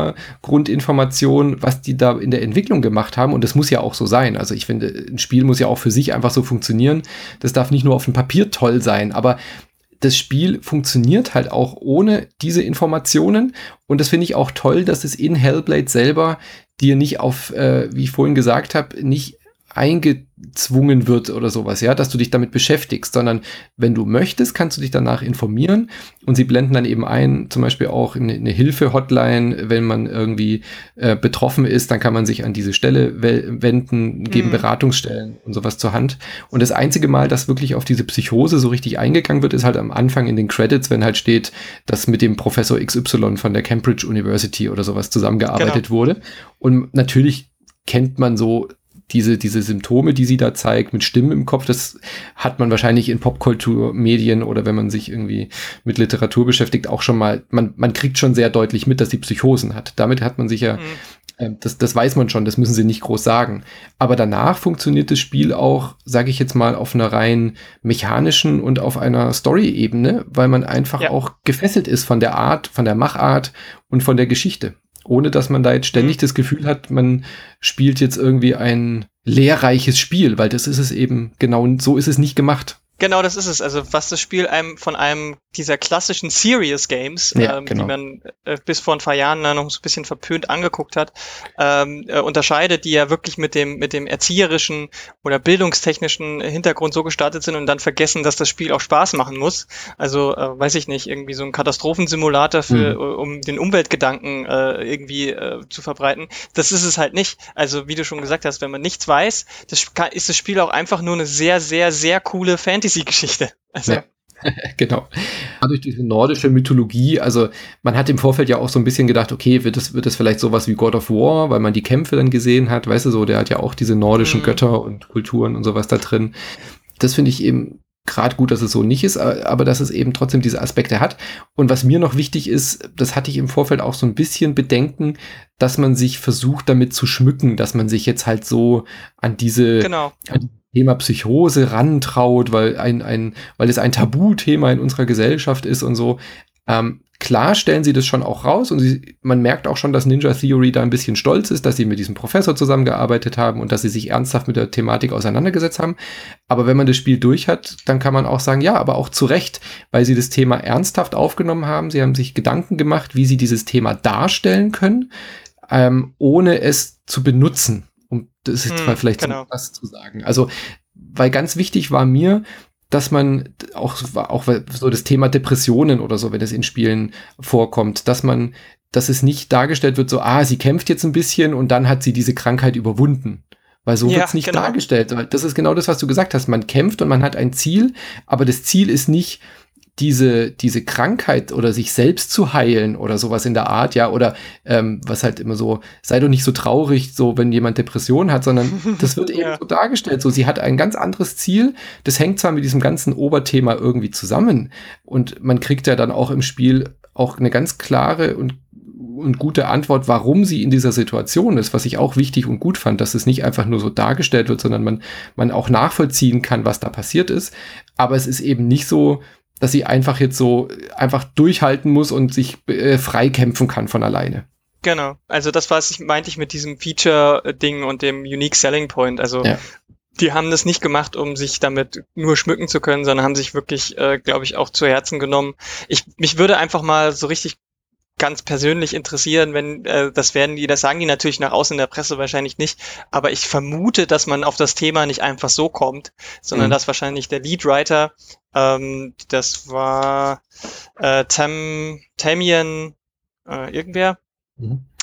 S1: Hintergrundinformation, was die da in der Entwicklung gemacht haben. Und das muss ja auch so sein. Also ich finde, ein Spiel muss ja auch für sich einfach so funktionieren. Das darf nicht nur auf dem Papier toll sein, aber das Spiel funktioniert halt auch ohne diese Informationen. Und das finde ich auch toll, dass es in Hellblade selber dir nicht auf, äh, wie ich vorhin gesagt habe, nicht eingezwungen wird oder sowas, ja, dass du dich damit beschäftigst, sondern wenn du möchtest, kannst du dich danach informieren und sie blenden dann eben ein, zum Beispiel auch eine, eine Hilfe-Hotline, wenn man irgendwie äh, betroffen ist, dann kann man sich an diese Stelle we- wenden, geben
S2: Mhm.
S1: Beratungsstellen und sowas zur Hand. Und das einzige Mal, dass wirklich auf diese Psychose so richtig eingegangen wird, ist halt am Anfang in den Credits, wenn halt steht, dass mit dem Professor X Y von der Cambridge University oder sowas zusammengearbeitet
S2: Genau.
S1: wurde. Und natürlich kennt man so diese, diese Symptome, die sie da zeigt, mit Stimmen im Kopf, das hat man wahrscheinlich in Popkulturmedien oder wenn man sich irgendwie mit Literatur beschäftigt, auch schon mal, man, man kriegt schon sehr deutlich mit, dass sie Psychosen hat. Damit hat man sich ja,
S2: Mhm.
S1: äh, das, das weiß man schon, das müssen sie nicht groß sagen. Aber danach funktioniert das Spiel auch, sage ich jetzt mal, auf einer rein mechanischen und auf einer Story-Ebene, weil man einfach
S2: Ja.
S1: auch gefesselt ist von der Art, von der Machart und von der Geschichte. Ohne dass man da jetzt ständig
S2: Mhm.
S1: das Gefühl hat, man spielt jetzt irgendwie ein lehrreiches Spiel, weil das ist es eben, genau so ist es nicht gemacht.
S2: Genau, das ist es. Also was das Spiel einem von einem dieser klassischen Serious Games,
S1: Ja,
S2: ähm,
S1: genau.
S2: die man äh, bis vor ein paar Jahren noch so ein bisschen verpönt angeguckt hat, ähm, äh, unterscheidet, die ja wirklich mit dem mit dem erzieherischen oder bildungstechnischen Hintergrund so gestartet sind und dann vergessen, dass das Spiel auch Spaß machen muss. Also äh, weiß ich nicht, irgendwie so ein Katastrophensimulator für
S1: Mhm.
S2: um den Umweltgedanken äh, irgendwie äh, zu verbreiten. Das ist es halt nicht. Also wie du schon gesagt hast, wenn man nichts weiß, das kann, ist das Spiel auch einfach nur eine sehr, sehr, sehr coole Fantasy-Geschichte. Also,
S1: Ja. Genau. Durch diese nordische Mythologie, also man hat im Vorfeld ja auch so ein bisschen gedacht, okay, wird das, wird das vielleicht sowas wie God of War, weil man die Kämpfe dann gesehen hat, weißt du so, der hat ja auch diese nordischen
S2: Mhm.
S1: Götter und Kulturen und sowas da drin. Das finde ich eben gerade gut, dass es so nicht ist, aber dass es eben trotzdem diese Aspekte hat. Und was mir noch wichtig ist, das hatte ich im Vorfeld auch so ein bisschen Bedenken, dass man sich versucht, damit zu schmücken, dass man sich jetzt halt so an diese
S2: genau.
S1: an Thema Psychose rantraut, weil ein, ein, weil es ein Tabuthema in unserer Gesellschaft ist und so. Ähm, klar stellen sie das schon auch raus und sie, man merkt auch schon, dass Ninja Theory da ein bisschen stolz ist, dass sie mit diesem Professor zusammengearbeitet haben und dass sie sich ernsthaft mit der Thematik auseinandergesetzt haben. Aber wenn man das Spiel durch hat, dann kann man auch sagen, ja, aber auch zu Recht, weil sie das Thema ernsthaft aufgenommen haben. Sie haben sich Gedanken gemacht, wie sie dieses Thema darstellen können, ähm, ohne es zu benutzen. Um das ist
S2: Hm,
S1: zwar vielleicht
S2: genau.
S1: so was zu sagen. Also, weil ganz wichtig war mir, dass man auch, auch so das Thema Depressionen oder so, wenn es in Spielen vorkommt, dass man, dass es nicht dargestellt wird, so, ah, sie kämpft jetzt ein bisschen und dann hat sie diese Krankheit überwunden. Weil so
S2: Ja,
S1: wird's nicht
S2: genau.
S1: dargestellt. Das ist genau das, was du gesagt hast. Man kämpft und man hat ein Ziel, aber das Ziel ist nicht, diese, diese Krankheit oder sich selbst zu heilen oder sowas in der Art, ja, oder ähm, was halt immer so, sei doch nicht so traurig, so wenn jemand Depression hat, sondern das wird eben
S2: Ja.
S1: so dargestellt, so sie hat ein ganz anderes Ziel, das hängt zwar mit diesem ganzen Oberthema irgendwie zusammen und man kriegt ja dann auch im Spiel auch eine ganz klare und und gute Antwort, warum sie in dieser Situation ist, was ich auch wichtig und gut fand, dass es nicht einfach nur so dargestellt wird, sondern man, man auch nachvollziehen kann, was da passiert ist, aber es ist eben nicht so, dass sie einfach jetzt so einfach durchhalten muss und sich äh, frei kämpfen kann von alleine.
S2: Genau. Also das, was ich meinte ich mit diesem Feature-Ding und dem Unique Selling Point. Also
S1: Ja.
S2: die haben das nicht gemacht, um sich damit nur schmücken zu können, sondern haben sich wirklich, äh, glaube ich, auch zu Herzen genommen. Ich, mich würde einfach mal so richtig ganz persönlich interessieren, wenn äh, das werden die, das sagen die natürlich nach außen in der Presse wahrscheinlich nicht, aber ich vermute, dass man auf das Thema nicht einfach so kommt, sondern
S1: Mhm.
S2: dass wahrscheinlich der Leadwriter, ähm, das war äh, Tam, Tamian, äh, irgendwer,
S1: Mhm.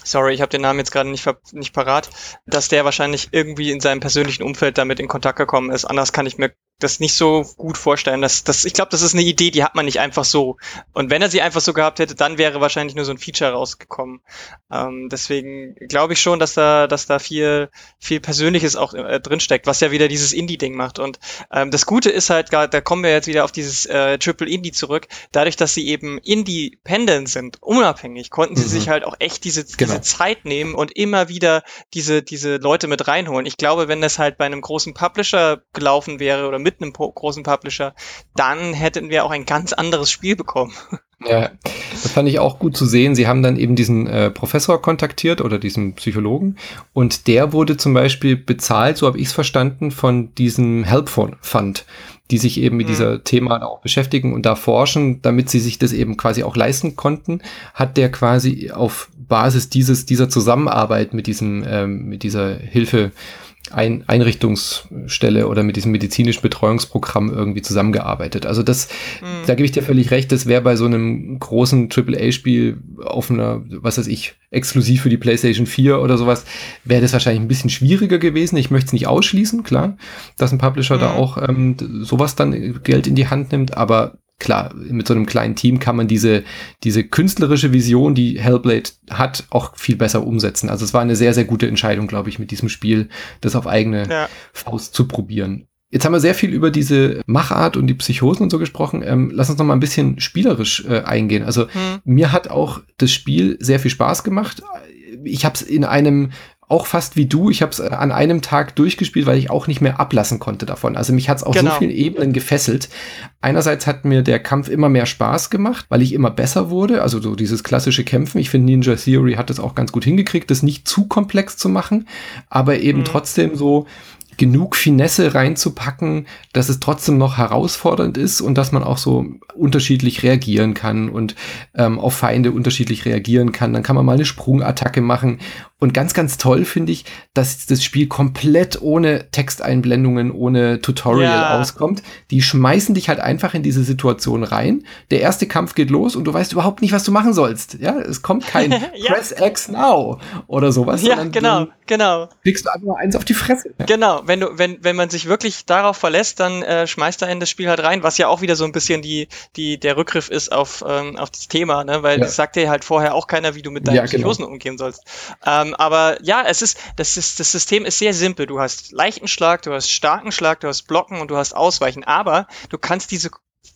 S2: sorry, ich habe den Namen jetzt gerade nicht, nicht parat, dass der wahrscheinlich irgendwie in seinem persönlichen Umfeld damit in Kontakt gekommen ist. Anders kann ich mir das nicht so gut vorstellen. Das, das, ich glaube, das ist eine Idee, die hat man nicht einfach so. Und wenn er sie einfach so gehabt hätte, dann wäre wahrscheinlich nur so ein Feature rausgekommen. Ähm, deswegen glaube ich schon, dass da, dass da viel, viel Persönliches auch äh, drinsteckt, was ja wieder dieses Indie-Ding macht. Und ähm, das Gute ist halt, da kommen wir jetzt wieder auf dieses äh, Triple Indie zurück. Dadurch, dass sie eben independent sind, unabhängig, konnten sie mhm. sich halt auch echt diese, genau. diese Zeit nehmen und immer wieder diese, diese Leute mit reinholen. Ich glaube, wenn das halt bei einem großen Publisher gelaufen wäre oder mit einem großen Publisher, dann hätten wir auch ein ganz anderes Spiel bekommen.
S1: Ja, das fand ich auch gut zu sehen. Sie haben dann eben diesen äh, Professor kontaktiert oder diesen Psychologen und der wurde zum Beispiel bezahlt, so habe ich es verstanden, von diesem Help Fund, die sich eben mit mhm. dieser Thema auch beschäftigen und da forschen, damit sie sich das eben quasi auch leisten konnten, hat der quasi auf Basis dieses dieser Zusammenarbeit mit diesem ähm, mit dieser Hilfe Ein Einrichtungsstelle oder mit diesem medizinischen Betreuungsprogramm irgendwie zusammengearbeitet. Also das, mhm. da gebe ich dir völlig recht, das wäre bei so einem großen Triple A-Spiel auf einer, was weiß ich, exklusiv für die PlayStation vier oder sowas, wäre das wahrscheinlich ein bisschen schwieriger gewesen. Ich möchte es nicht ausschließen, klar, dass ein Publisher mhm. da auch ähm, sowas dann Geld in die Hand nimmt, aber klar, mit so einem kleinen Team kann man diese, diese künstlerische Vision, die Hellblade hat, auch viel besser umsetzen. Also es war eine sehr, sehr gute Entscheidung, glaube ich, mit diesem Spiel, das auf eigene ja. Faust zu probieren. Jetzt haben wir sehr viel über diese Machart und die Psychosen und so gesprochen. Ähm, lass uns noch mal ein bisschen spielerisch äh, eingehen. Also hm. mir hat auch das Spiel sehr viel Spaß gemacht. Ich habe es in einem auch fast wie du, ich habe es an einem Tag durchgespielt, weil ich auch nicht mehr ablassen konnte davon. Also mich hat es auf genau. so vielen Ebenen gefesselt. Einerseits hat mir der Kampf immer mehr Spaß gemacht, weil ich immer besser wurde. Also so dieses klassische Kämpfen. Ich finde, Ninja Theory hat es auch ganz gut hingekriegt, das nicht zu komplex zu machen, aber eben mhm. trotzdem so genug Finesse reinzupacken, dass es trotzdem noch herausfordernd ist und dass man auch so unterschiedlich reagieren kann und ähm, auf Feinde unterschiedlich reagieren kann. Dann kann man mal eine Sprungattacke machen. Und ganz, ganz toll finde ich, dass das Spiel komplett ohne Texteinblendungen, ohne Tutorial ja. auskommt. Die schmeißen dich halt einfach in diese Situation rein. Der erste Kampf geht los und du weißt überhaupt nicht, was du machen sollst. Ja, es kommt kein ja. Press X now oder sowas.
S2: Ja, genau, genau.
S1: Kriegst du einfach mal eins auf die Fresse. Ja.
S2: Genau, wenn du, wenn, wenn man sich wirklich darauf verlässt, dann äh, schmeißt er in das Spiel halt rein, was ja auch wieder so ein bisschen die, die, der Rückgriff ist auf, ähm, auf das Thema, ne? Weil ja. das sagt dir halt vorher auch keiner, wie du mit deinen ja, Psychosen genau. umgehen sollst. Ähm, aber ja, es ist, das ist, das System ist sehr simpel. Du hast leichten Schlag, du hast starken Schlag, du hast Blocken und du hast Ausweichen. Aber du kannst diese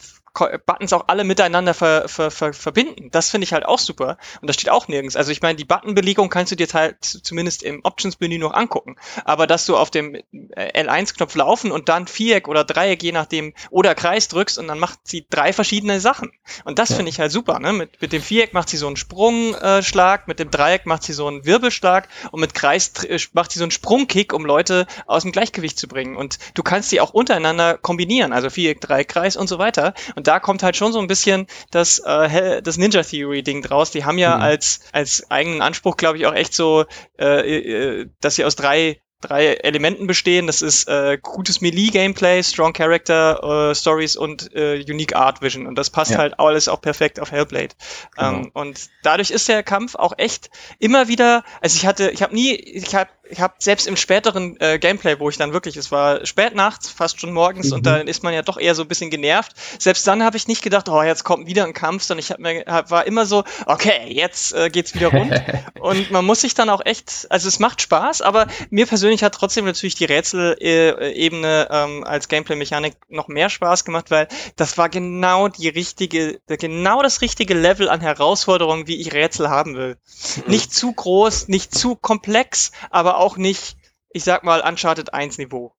S2: Buttons auch alle miteinander ver, ver, ver, verbinden. Das finde ich halt auch super. Und das steht auch nirgends. Also ich meine, die Buttonbelegung kannst du dir halt zumindest im Options-Menü noch angucken. Aber dass du auf dem L eins Knopf laufen und dann Viereck oder Dreieck, je nachdem, oder Kreis drückst und dann macht sie drei verschiedene Sachen. Und das ja. finde ich halt super. Ne? Mit, mit dem Viereck macht sie so einen Sprungschlag, äh, mit dem Dreieck macht sie so einen Wirbelschlag und mit Kreis äh, macht sie so einen Sprungkick, um Leute aus dem Gleichgewicht zu bringen. Und du kannst sie auch untereinander kombinieren. Also Viereck, Dreieck, Kreis und so weiter. Und da kommt halt schon so ein bisschen das, äh, das Ninja Theory Ding draus. Die haben ja mhm. als, als eigenen Anspruch, glaube ich, auch echt so, äh, äh, dass sie aus drei drei Elementen bestehen. Das ist äh, gutes Melee-Gameplay, Strong Character, äh, Stories und äh, Unique Art Vision. Und das passt ja. halt alles auch perfekt auf Hellblade. Genau. Ähm, und dadurch ist der Kampf auch echt immer wieder, also ich hatte, ich habe nie, ich habe ich habe selbst im späteren äh, Gameplay, wo ich dann wirklich, es war spät nachts, fast schon morgens mhm. und dann ist man ja doch eher so ein bisschen genervt. Selbst dann habe ich nicht gedacht, oh, jetzt kommt wieder ein Kampf, sondern ich hab mir, hab, war immer so, okay, jetzt äh, geht's wieder rund. Und man muss sich dann auch echt, also es macht Spaß, aber mir persönlich hat trotzdem natürlich die Rätselebene ähm, als Gameplay-Mechanik noch mehr Spaß gemacht, weil das war genau die richtige, genau das richtige Level an Herausforderungen, wie ich Rätsel haben will. Mhm. Nicht zu groß, nicht zu komplex, aber auch nicht, ich sag mal, Uncharted eins Niveau.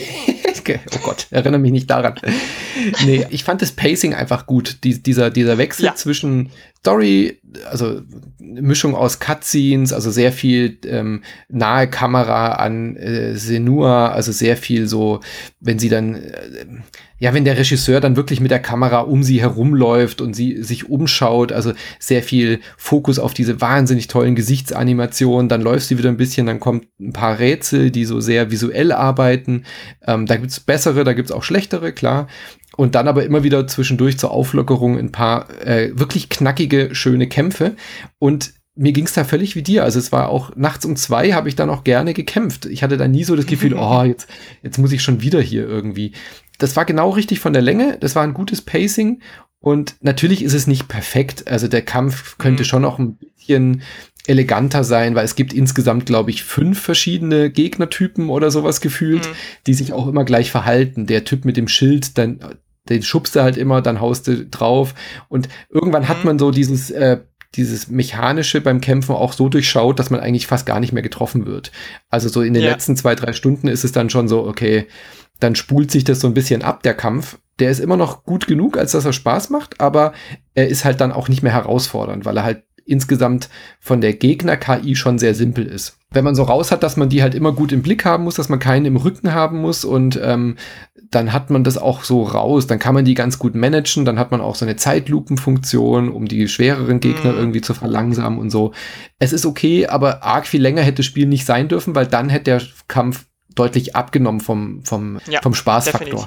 S1: Oh Gott, erinnere mich nicht daran. Nee, ich fand das Pacing einfach gut. Die, dieser, dieser Wechsel ja. zwischen Story, also Mischung aus Cutscenes, also sehr viel ähm, nahe Kamera an äh, Senua, also sehr viel so, wenn sie dann, äh, ja, wenn der Regisseur dann wirklich mit der Kamera um sie herumläuft und sie sich umschaut, also sehr viel Fokus auf diese wahnsinnig tollen Gesichtsanimationen, dann läuft sie wieder ein bisschen, dann kommt ein paar Rätsel, die so sehr visuell arbeiten, ähm, da gibt's bessere, da gibt's auch schlechtere, klar. Und dann aber immer wieder zwischendurch zur Auflockerung ein paar äh, wirklich knackige, schöne Kämpfe. Und mir ging es da völlig wie dir. Also es war auch nachts um zwei habe ich dann auch gerne gekämpft. Ich hatte da nie so das Gefühl, oh, jetzt, jetzt muss ich schon wieder hier irgendwie. Das war genau richtig von der Länge. Das war ein gutes Pacing. Und natürlich ist es nicht perfekt. Also der Kampf könnte mhm. schon noch ein bisschen eleganter sein, weil es gibt insgesamt, glaube ich, fünf verschiedene Gegnertypen oder sowas gefühlt, mhm. die sich auch immer gleich verhalten. Der Typ mit dem Schild, dann den schubst du halt immer, dann haust du drauf. Und irgendwann mhm. hat man so dieses äh, dieses Mechanische beim Kämpfen auch so durchschaut, dass man eigentlich fast gar nicht mehr getroffen wird. Also so in den ja. letzten zwei, drei Stunden ist es dann schon so, okay, dann spult sich das so ein bisschen ab, der Kampf. Der ist immer noch gut genug, als dass er Spaß macht, aber er ist halt dann auch nicht mehr herausfordernd, weil er halt insgesamt von der Gegner-K I schon sehr simpel ist. Wenn man so raus hat, dass man die halt immer gut im Blick haben muss, dass man keinen im Rücken haben muss und ähm, dann hat man das auch so raus, dann kann man die ganz gut managen, dann hat man auch so eine Zeitlupenfunktion, um die schwereren Gegner mm. irgendwie zu verlangsamen und so. Es ist okay, aber arg viel länger hätte das Spiel nicht sein dürfen, weil dann hätte der Kampf deutlich abgenommen vom, vom, ja, vom Spaßfaktor.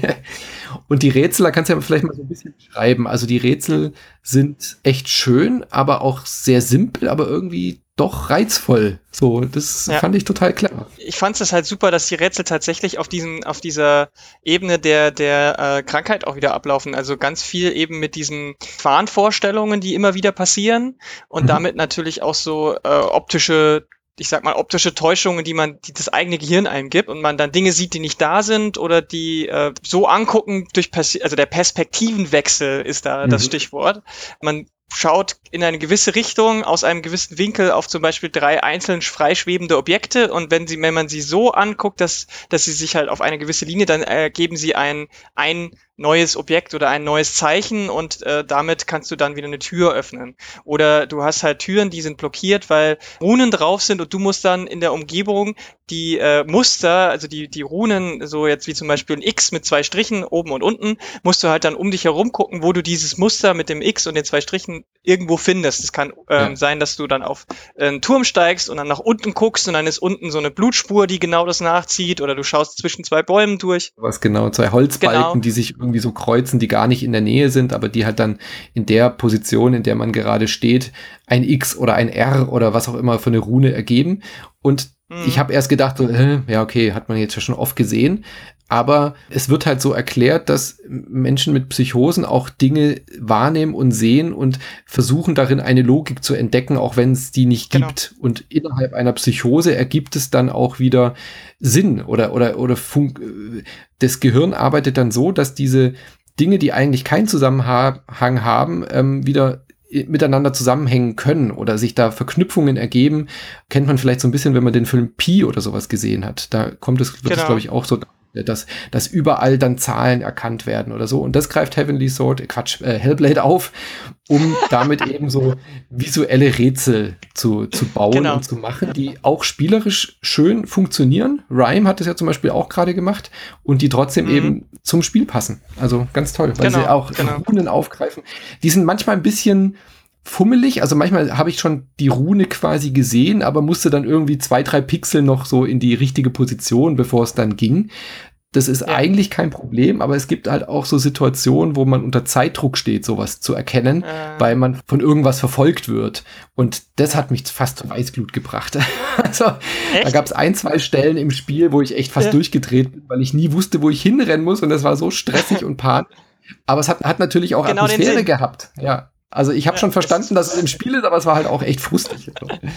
S1: Und die Rätsel, da kannst du ja vielleicht mal so ein bisschen beschreiben. Also die Rätsel sind echt schön, aber auch sehr simpel, aber irgendwie doch reizvoll. So, das ja. fand ich total clever.
S2: Ich fand es halt super, dass die Rätsel tatsächlich auf diesen, auf dieser Ebene der, der äh, Krankheit auch wieder ablaufen. Also ganz viel eben mit diesen Wahnvorstellungen, die immer wieder passieren und mhm. damit natürlich auch so äh, optische ich sag mal, optische Täuschungen, die man, die das eigene Gehirn einem gibt und man dann Dinge sieht, die nicht da sind oder die äh, so angucken durch, Pers- also der Perspektivenwechsel ist da mhm. das Stichwort. Man schaut in eine gewisse Richtung aus einem gewissen Winkel auf zum Beispiel drei einzeln freischwebende Objekte und wenn sie, wenn man sie so anguckt, dass, dass sie sich halt auf eine gewisse Linie, dann ergeben sie ein, ein neues Objekt oder ein neues Zeichen und äh, damit kannst du dann wieder eine Tür öffnen. Oder du hast halt Türen, die sind blockiert, weil Runen drauf sind und du musst dann in der Umgebung die äh, Muster, also die die Runen, so jetzt wie zum Beispiel ein X mit zwei Strichen oben und unten, musst du halt dann um dich herum gucken, wo du dieses Muster mit dem X und den zwei Strichen irgendwo findest. Es kann ähm, ja. sein, dass du dann auf äh, einen Turm steigst und dann nach unten guckst und dann ist unten so eine Blutspur, die genau das nachzieht oder du schaust zwischen zwei Bäumen durch.
S1: Was genau, zwei Holzbalken, genau. die sich irgendwie so kreuzen, die gar nicht in der Nähe sind, aber die halt dann in der Position, in der man gerade steht, ein X oder ein R oder was auch immer für eine Rune ergeben. Und mhm. ich habe erst gedacht, so, äh, ja okay, hat man jetzt ja schon oft gesehen, aber es wird halt so erklärt, dass Menschen mit Psychosen auch Dinge wahrnehmen und sehen und versuchen darin eine Logik zu entdecken, auch wenn es die nicht genau. gibt. Und innerhalb einer Psychose ergibt es dann auch wieder Sinn oder oder oder Funk. Das Gehirn arbeitet dann so, dass diese Dinge, die eigentlich keinen Zusammenhang haben, ähm, wieder miteinander zusammenhängen können oder sich da Verknüpfungen ergeben. Kennt man vielleicht so ein bisschen, wenn man den Film Pi oder sowas gesehen hat. Da kommt es, wird es,
S2: genau.
S1: glaube ich, auch so, dass, dass überall dann Zahlen erkannt werden oder so. Und das greift Heavenly Sword, Quatsch, äh, Hellblade auf, um damit eben so visuelle Rätsel zu, zu bauen genau. und zu machen, die auch spielerisch schön funktionieren. Rime hat es ja zum Beispiel auch gerade gemacht und die trotzdem mhm. eben zum Spiel passen. Also ganz toll, weil
S2: genau,
S1: sie auch
S2: genau.
S1: Runen aufgreifen. Die sind manchmal ein bisschen fummelig, also manchmal habe ich schon die Rune quasi gesehen, aber musste dann irgendwie zwei, drei Pixel noch so in die richtige Position, bevor es dann ging. Das ist ja. eigentlich kein Problem, aber es gibt halt auch so Situationen, wo man unter Zeitdruck steht, sowas zu erkennen, äh. weil man von irgendwas verfolgt wird. Und das hat mich fast zur Weißglut gebracht. Also echt? Da gab es ein, zwei Stellen im Spiel, wo ich echt fast ja. durchgedreht bin, weil ich nie wusste, wo ich hinrennen muss und das war so stressig und panisch. Aber es hat, hat natürlich auch genau Atmosphäre gehabt. Ja. Also ich habe ja, schon verstanden, dass es im Spiel ist, aber es war halt auch echt frustig.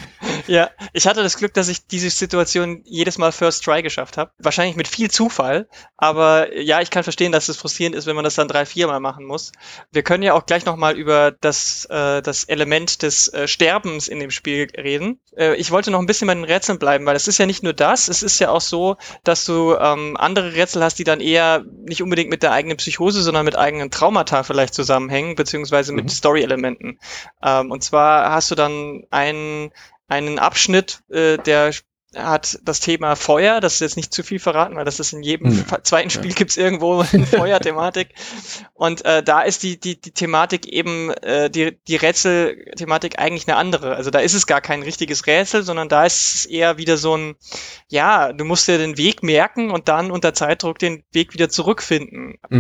S2: Ja, ich hatte das Glück, dass ich diese Situation jedes Mal First Try geschafft habe. Wahrscheinlich mit viel Zufall, aber ja, ich kann verstehen, dass es frustrierend ist, wenn man das dann drei, vier Mal machen muss. Wir können ja auch gleich nochmal über das äh, das Element des äh, Sterbens in dem Spiel reden. Äh, ich wollte noch ein bisschen bei den Rätseln bleiben, weil es ist ja nicht nur das, es ist ja auch so, dass du ähm, andere Rätsel hast, die dann eher nicht unbedingt mit der eigenen Psychose, sondern mit eigenen Traumata vielleicht zusammenhängen, beziehungsweise mit mhm. Story-Elementen. Ähm, und zwar hast du dann einen einen Abschnitt, äh, der hat das Thema Feuer, das ist jetzt nicht zu viel verraten, weil das ist in jedem hm. zweiten Spiel ja. gibt's irgendwo eine Feuerthematik und äh, da ist die die die Thematik eben, äh, die die Rätselthematik eigentlich eine andere, also da ist es gar kein richtiges Rätsel, sondern da ist es eher wieder so ein, ja, du musst dir den Weg merken und dann unter Zeitdruck den Weg wieder zurückfinden. Mhm.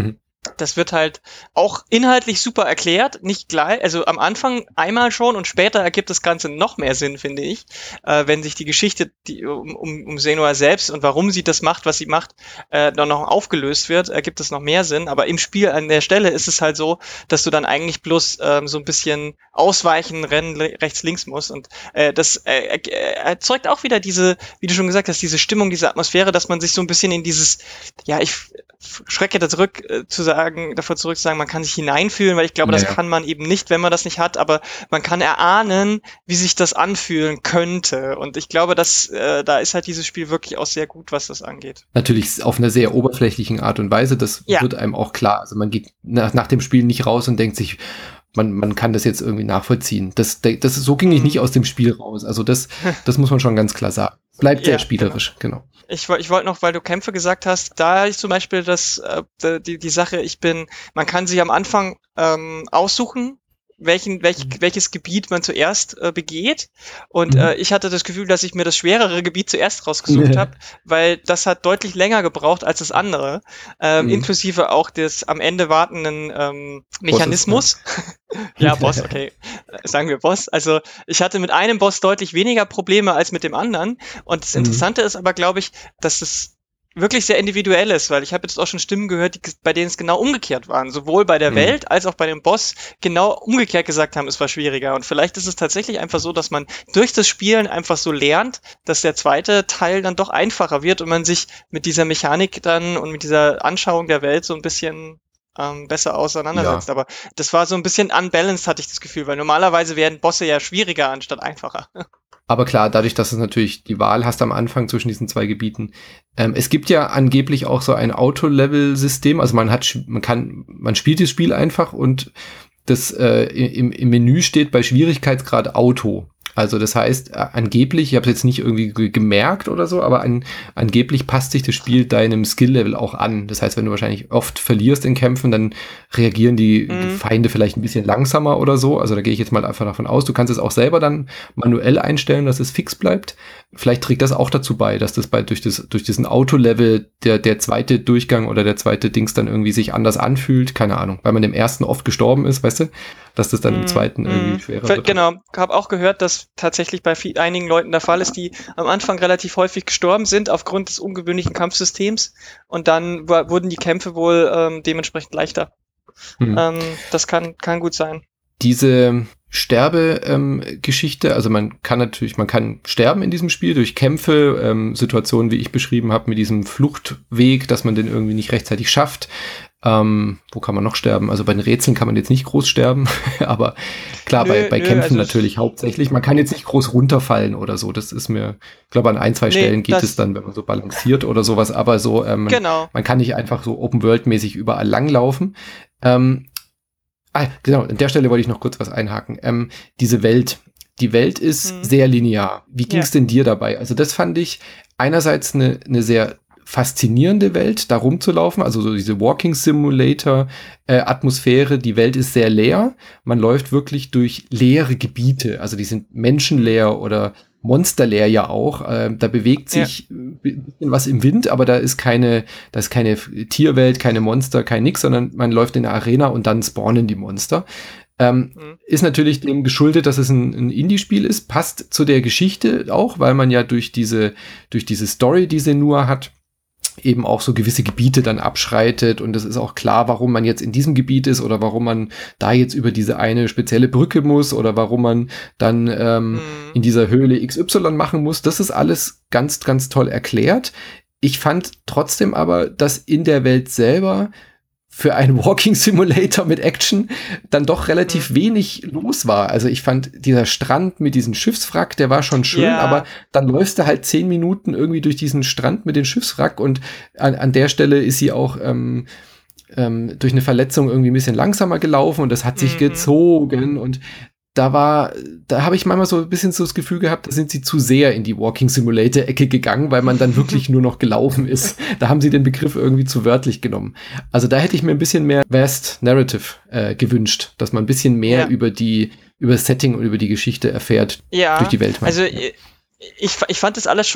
S2: das wird halt auch inhaltlich super erklärt, nicht gleich, also am Anfang einmal schon und später ergibt das Ganze noch mehr Sinn, finde ich, äh, wenn sich die Geschichte die, um, um, um Senua selbst und warum sie das macht, was sie macht, äh, dann noch aufgelöst wird, ergibt es noch mehr Sinn, aber im Spiel an der Stelle ist es halt so, dass du dann eigentlich bloß ähm, so ein bisschen ausweichen, rennen, rechts, links musst und äh, das äh, äh, erzeugt auch wieder diese, wie du schon gesagt hast, diese Stimmung, diese Atmosphäre, dass man sich so ein bisschen in dieses, ja, ich schrecke da zurück äh, zu sagen, davor zurück zu sagen, man kann sich hineinfühlen, weil ich glaube,
S1: Naja.
S2: das kann man eben nicht, wenn man das nicht hat, aber man kann erahnen, wie sich das anfühlen könnte. Und ich glaube, dass äh, da ist halt dieses Spiel wirklich auch sehr gut, was das angeht.
S1: Natürlich auf einer sehr oberflächlichen Art und Weise, das
S2: Ja.
S1: wird einem auch klar. Also man geht nach, nach dem Spiel nicht raus und denkt sich, man, man kann das jetzt irgendwie nachvollziehen. Das, das, so ging ich nicht aus dem Spiel raus. Also das, das muss man schon ganz klar sagen. Bleibt sehr
S2: Ja,
S1: spielerisch, genau. genau.
S2: Ich, ich wollte noch, weil du Kämpfe gesagt hast, da ist zum Beispiel das, äh, die, die Sache, ich bin, man kann sich am Anfang ähm, aussuchen, welchen, welch, welches Gebiet man zuerst äh, begeht. Und
S1: Mhm.
S2: äh, ich hatte das Gefühl, dass ich mir das schwerere Gebiet zuerst rausgesucht habe, weil das hat deutlich länger gebraucht als das andere, ähm,
S1: Mhm.
S2: inklusive auch des am Ende wartenden ähm, Mechanismus. Ja, Boss, okay. Sagen wir Boss. Also ich hatte mit einem Boss deutlich weniger Probleme als mit dem anderen. Und das
S1: Mhm.
S2: Interessante ist aber, glaube ich, dass es wirklich sehr individuell ist, weil ich habe jetzt auch schon Stimmen gehört, die, bei denen es genau umgekehrt waren. Sowohl bei der
S1: Mhm.
S2: Welt als auch bei dem Boss genau umgekehrt gesagt haben, es war schwieriger. Und vielleicht ist es tatsächlich einfach so, dass man durch das Spielen einfach so lernt, dass der zweite Teil dann doch einfacher wird und man sich mit dieser Mechanik dann und mit dieser Anschauung der Welt so ein bisschen ähm, besser auseinandersetzt.
S1: Ja.
S2: Aber das war so ein bisschen unbalanced, hatte ich das Gefühl, weil normalerweise werden Bosse ja schwieriger anstatt einfacher.
S1: Aber klar, dadurch, dass du natürlich die Wahl hast am Anfang zwischen diesen zwei Gebieten. Ähm, es gibt ja angeblich auch so ein Auto-Level-System. Also man hat, man kann, man spielt das Spiel einfach und das äh, im, im Menü steht bei Schwierigkeitsgrad Auto. Also das heißt, äh, angeblich, ich habe es jetzt nicht irgendwie ge- gemerkt oder so, aber an, angeblich passt sich das Spiel deinem Skill-Level auch an. Das heißt, wenn du wahrscheinlich oft verlierst in Kämpfen, dann reagieren die
S2: Mhm.
S1: Feinde vielleicht ein bisschen langsamer oder so. Also da gehe ich jetzt mal einfach davon aus. Du kannst es auch selber dann manuell einstellen, dass es fix bleibt. Vielleicht trägt das auch dazu bei, dass das bei durch das durch diesen Auto-Level der der zweite Durchgang oder der zweite Dings dann irgendwie sich anders anfühlt. Keine Ahnung, weil man im ersten oft gestorben ist, weißt du, dass das dann im zweiten irgendwie schwerer
S2: Ver-
S1: wird.
S2: Genau, habe auch gehört, dass tatsächlich bei viel, einigen Leuten der Fall ist, die am Anfang relativ häufig gestorben sind aufgrund des ungewöhnlichen Kampfsystems und dann wa- wurden die Kämpfe wohl ähm, dementsprechend leichter.
S1: Hm.
S2: Ähm, das kann kann gut sein.
S1: Diese Sterbe-Geschichte, ähm, also man kann natürlich, man kann sterben in diesem Spiel durch Kämpfe, ähm, Situationen, wie ich beschrieben habe, mit diesem Fluchtweg, dass man den irgendwie nicht rechtzeitig schafft. Ähm, wo kann man noch sterben? Also bei den Rätseln kann man jetzt nicht groß sterben, aber klar,
S2: Nö,
S1: bei, bei
S2: nö,
S1: Kämpfen
S2: also
S1: natürlich hauptsächlich. Man kann jetzt nicht groß runterfallen oder so. Das ist mir, ich glaube, an ein, zwei
S2: Nee,
S1: Stellen geht
S2: das-
S1: es dann, wenn man so balanciert oder sowas, aber so, ähm, man,
S2: Genau.
S1: man kann nicht einfach so Open-World-mäßig überall langlaufen. Ähm, Ah, genau, an der Stelle wollte ich noch kurz was einhaken. Ähm, diese Welt, die Welt ist
S2: Mhm.
S1: sehr linear. Wie ging es
S2: Ja.
S1: denn dir dabei? Also das fand ich einerseits eine eine sehr faszinierende Welt, da rumzulaufen, also so diese Walking Simulator äh, Atmosphäre. Die Welt ist sehr leer. Man läuft wirklich durch leere Gebiete, also die sind menschenleer oder monsterleer ja auch. Ähm, da bewegt
S2: Ja.
S1: sich ein bisschen was im Wind, aber da ist keine, da ist keine Tierwelt, keine Monster, kein nix, sondern man läuft in der Arena und dann spawnen die Monster. Ähm,
S2: Mhm.
S1: ist natürlich dem geschuldet, dass es ein, ein Indie-Spiel ist, passt zu der Geschichte auch, weil man ja durch diese, durch diese Story, die Senua hat, eben auch so gewisse Gebiete dann abschreitet und es ist auch klar, warum man jetzt in diesem Gebiet ist oder warum man da jetzt über diese eine spezielle Brücke muss oder warum man dann ähm,
S2: Mhm.
S1: in dieser Höhle X Y machen muss. Das ist alles ganz, ganz toll erklärt. Ich fand trotzdem aber, dass in der Welt selber für einen Walking Simulator mit Action dann doch relativ
S2: Mhm.
S1: wenig los war. Also ich fand dieser Strand mit diesem Schiffswrack, der war schon schön,
S2: Ja.
S1: aber dann läufst du halt zehn Minuten irgendwie durch diesen Strand mit dem Schiffswrack und an, an der Stelle ist sie auch ähm, ähm, durch eine Verletzung irgendwie ein bisschen langsamer gelaufen und das hat sich
S2: Mhm.
S1: gezogen und da war, da habe ich manchmal so ein bisschen so das Gefühl gehabt, da sind sie zu sehr in die Walking Simulator Ecke gegangen, weil man dann wirklich nur noch gelaufen ist. Da haben sie den Begriff irgendwie zu wörtlich genommen. Also da hätte ich mir ein bisschen mehr Vast Narrative äh, gewünscht, dass man ein bisschen mehr
S2: Ja.
S1: über die, über das Setting und über die Geschichte erfährt
S2: Ja,
S1: durch die Welt.
S2: also ich, ich, ich fand das alles schon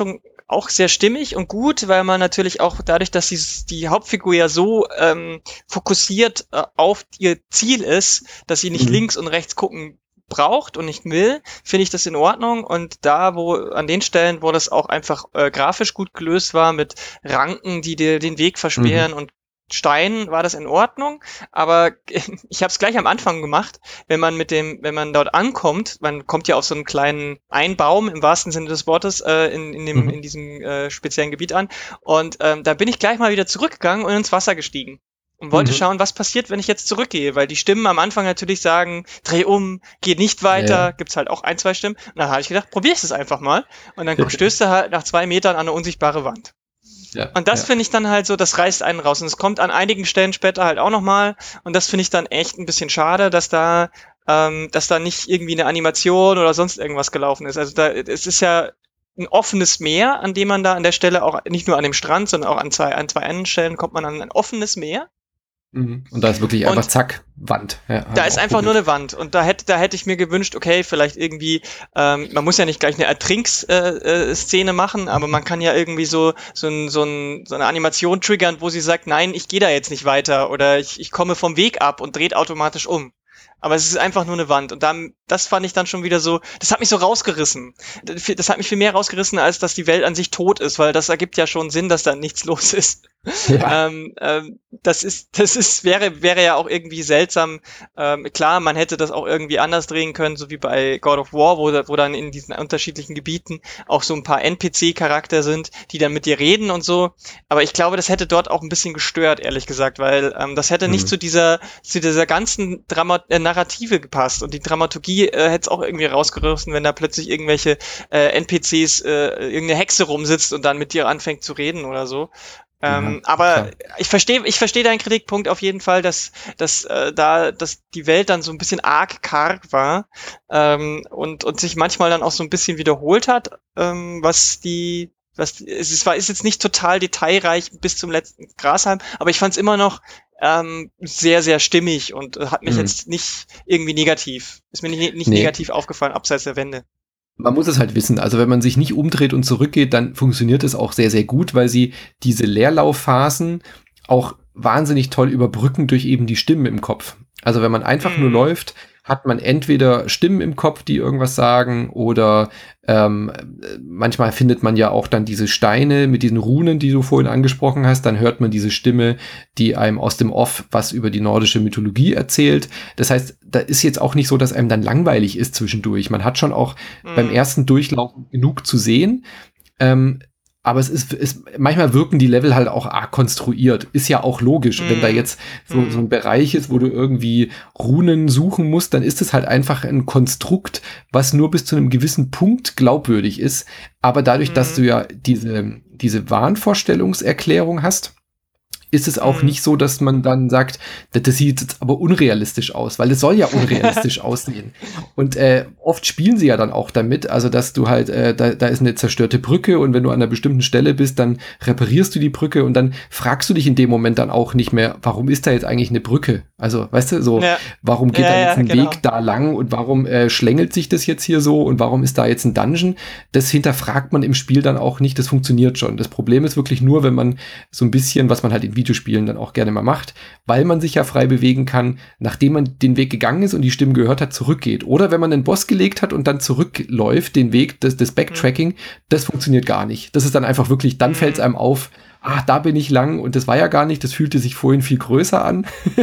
S2: auch sehr stimmig und gut, weil man natürlich auch dadurch, dass die, die Hauptfigur ja so ähm, fokussiert äh, auf ihr Ziel ist, dass sie nicht mhm. links und rechts gucken braucht und nicht will, finde ich das in Ordnung. Und da, wo an den Stellen, wo das auch einfach äh, grafisch gut gelöst war, mit Ranken, die dir den Weg versperren mhm. und Steinen, war das in Ordnung, aber ich habe es gleich am Anfang gemacht, wenn man mit dem, wenn man dort ankommt, man kommt ja auf so einen kleinen Einbaum im wahrsten Sinne des Wortes äh, in, in dem, mhm. in diesem äh, speziellen Gebiet an, und ähm, da bin ich gleich mal wieder zurückgegangen und ins Wasser gestiegen und wollte mhm. schauen, was passiert, wenn ich jetzt zurückgehe, weil die Stimmen am Anfang natürlich sagen, dreh um, geh nicht weiter, ja, ja. Gibt's halt auch ein, zwei Stimmen, und dann habe ich gedacht, probier's es einfach mal, und dann stößt er halt nach zwei Metern an eine unsichtbare Wand. Ja, und das ja. finde ich dann halt so, das reißt einen raus. Und es kommt an einigen Stellen später halt auch nochmal. Und das finde ich dann echt ein bisschen schade, dass da, ähm, dass da nicht irgendwie eine Animation oder sonst irgendwas gelaufen ist. Also da, es ist ja ein offenes Meer, an dem man da an der Stelle auch, nicht nur an dem Strand, sondern auch an zwei, an zwei anderen Stellen kommt man an ein offenes Meer.
S1: Und da ist wirklich einfach, und zack, Wand. Ja,
S2: da ist einfach probiert. Nur eine Wand. Und da hätte, da hätte ich mir gewünscht, okay, vielleicht irgendwie, ähm, man muss ja nicht gleich eine Ertrinksszene äh, machen, aber man kann ja irgendwie so, so, ein, so, ein, so eine Animation triggern, wo sie sagt, nein, ich gehe da jetzt nicht weiter, oder ich, ich komme vom Weg ab und dreht automatisch um. Aber es ist einfach nur eine Wand. Und dann, das fand ich dann schon wieder so, das hat mich so rausgerissen. Das hat mich viel mehr rausgerissen, als dass die Welt an sich tot ist, weil das ergibt ja schon Sinn, dass da nichts los ist. Ja. ähm, ähm, das ist, das ist, wäre, wäre ja auch irgendwie seltsam. Ähm, klar, man hätte das auch irgendwie anders drehen können, so wie bei God of War, wo, wo dann in diesen unterschiedlichen Gebieten auch so ein paar N P C-Charakter sind, die dann mit dir reden und so. Aber ich glaube, das hätte dort auch ein bisschen gestört, ehrlich gesagt, weil ähm, das hätte mhm. nicht zu dieser, zu dieser ganzen Drama äh, Narrative gepasst, und die Dramaturgie äh, hätte es auch irgendwie rausgerissen, wenn da plötzlich irgendwelche äh, N P Cs, äh, irgendeine Hexe rumsitzt und dann mit dir anfängt zu reden oder so. Ähm, ja, aber klar. ich verstehe, ich verstehe deinen Kritikpunkt auf jeden Fall, dass, dass äh, da, dass die Welt dann so ein bisschen arg karg war ähm, und und sich manchmal dann auch so ein bisschen wiederholt hat, ähm, was die, was es ist, war ist jetzt nicht total detailreich bis zum letzten Grashalm, aber ich fand es immer noch ähm, sehr sehr stimmig und hat mich mhm. jetzt nicht irgendwie negativ, ist mir nicht, nicht nee. negativ aufgefallen abseits der Wände.
S1: Man muss es halt wissen, also wenn man sich nicht umdreht und zurückgeht, dann funktioniert es auch sehr, sehr gut, weil sie diese Leerlaufphasen auch wahnsinnig toll überbrücken durch eben die Stimmen im Kopf. Also wenn man einfach mhm. nur läuft, hat man entweder Stimmen im Kopf, die irgendwas sagen, oder ähm, manchmal findet man ja auch dann diese Steine mit diesen Runen, die du vorhin angesprochen hast, dann hört man diese Stimme, die einem aus dem Off was über die nordische Mythologie erzählt. Das heißt, da ist jetzt auch nicht so, dass einem dann langweilig ist zwischendurch. Man hat schon auch mhm. beim ersten Durchlauf genug zu sehen. Ähm, Aber es ist, ist, manchmal wirken die Level halt auch arg konstruiert. Ist ja auch logisch. Mm. Wenn da jetzt so, mm. so ein Bereich ist, wo du irgendwie Runen suchen musst, dann ist es halt einfach ein Konstrukt, was nur bis zu einem gewissen Punkt glaubwürdig ist. Aber dadurch, mm. dass du ja diese, diese Wahnvorstellungserklärung hast, ist es auch mhm. nicht so, dass man dann sagt, das sieht jetzt aber unrealistisch aus, weil es soll ja unrealistisch aussehen. Und äh, oft spielen sie ja dann auch damit, also dass du halt, äh, da, da ist eine zerstörte Brücke, und wenn du an einer bestimmten Stelle bist, dann reparierst du die Brücke, und dann fragst du dich in dem Moment dann auch nicht mehr, warum ist da jetzt eigentlich eine Brücke? Also, weißt du, so, ja. warum geht ja, da jetzt ein ja, genau. Weg da lang, und warum äh, schlängelt sich das jetzt hier so, und warum ist da jetzt ein Dungeon? Das hinterfragt man im Spiel dann auch nicht, das funktioniert schon. Das Problem ist wirklich nur, wenn man so ein bisschen, was man halt in Videospielen dann auch gerne mal macht, weil man sich ja frei bewegen kann, nachdem man den Weg gegangen ist und die Stimmen gehört hat, zurückgeht. Oder wenn man einen Boss gelegt hat und dann zurückläuft, den Weg, das, das Backtracking, mhm. das funktioniert gar nicht. Das ist dann einfach wirklich, dann mhm. fällt es einem auf, ah, da bin ich lang, und das war ja gar nicht, das fühlte sich vorhin viel größer an.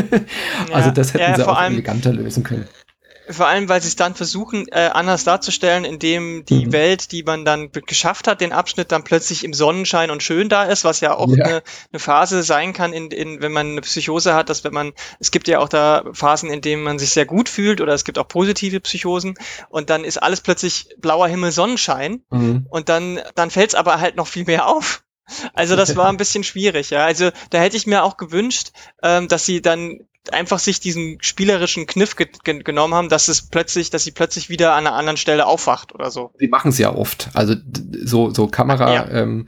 S1: Also das hätten ja, sie auch eleganter lösen können.
S2: Vor allem, weil sie es dann versuchen, äh, anders darzustellen, indem die mhm. Welt, die man dann b- geschafft hat, den Abschnitt dann plötzlich im Sonnenschein und schön da ist, was ja auch eine ja. ne Phase sein kann, in, in, wenn man eine Psychose hat, dass wenn man, es gibt ja auch da Phasen, in denen man sich sehr gut fühlt, oder es gibt auch positive Psychosen, und dann ist alles plötzlich blauer Himmel, Sonnenschein, mhm. und dann, dann fällt es aber halt noch viel mehr auf. Also das war ein bisschen schwierig, ja. Also da hätte ich mir auch gewünscht, ähm, dass sie dann einfach sich diesen spielerischen Kniff ge- ge- genommen haben, dass es plötzlich, dass sie plötzlich wieder an einer anderen Stelle aufwacht oder so.
S1: Sie machen es ja oft. Also d- so so Kamera ja. ähm,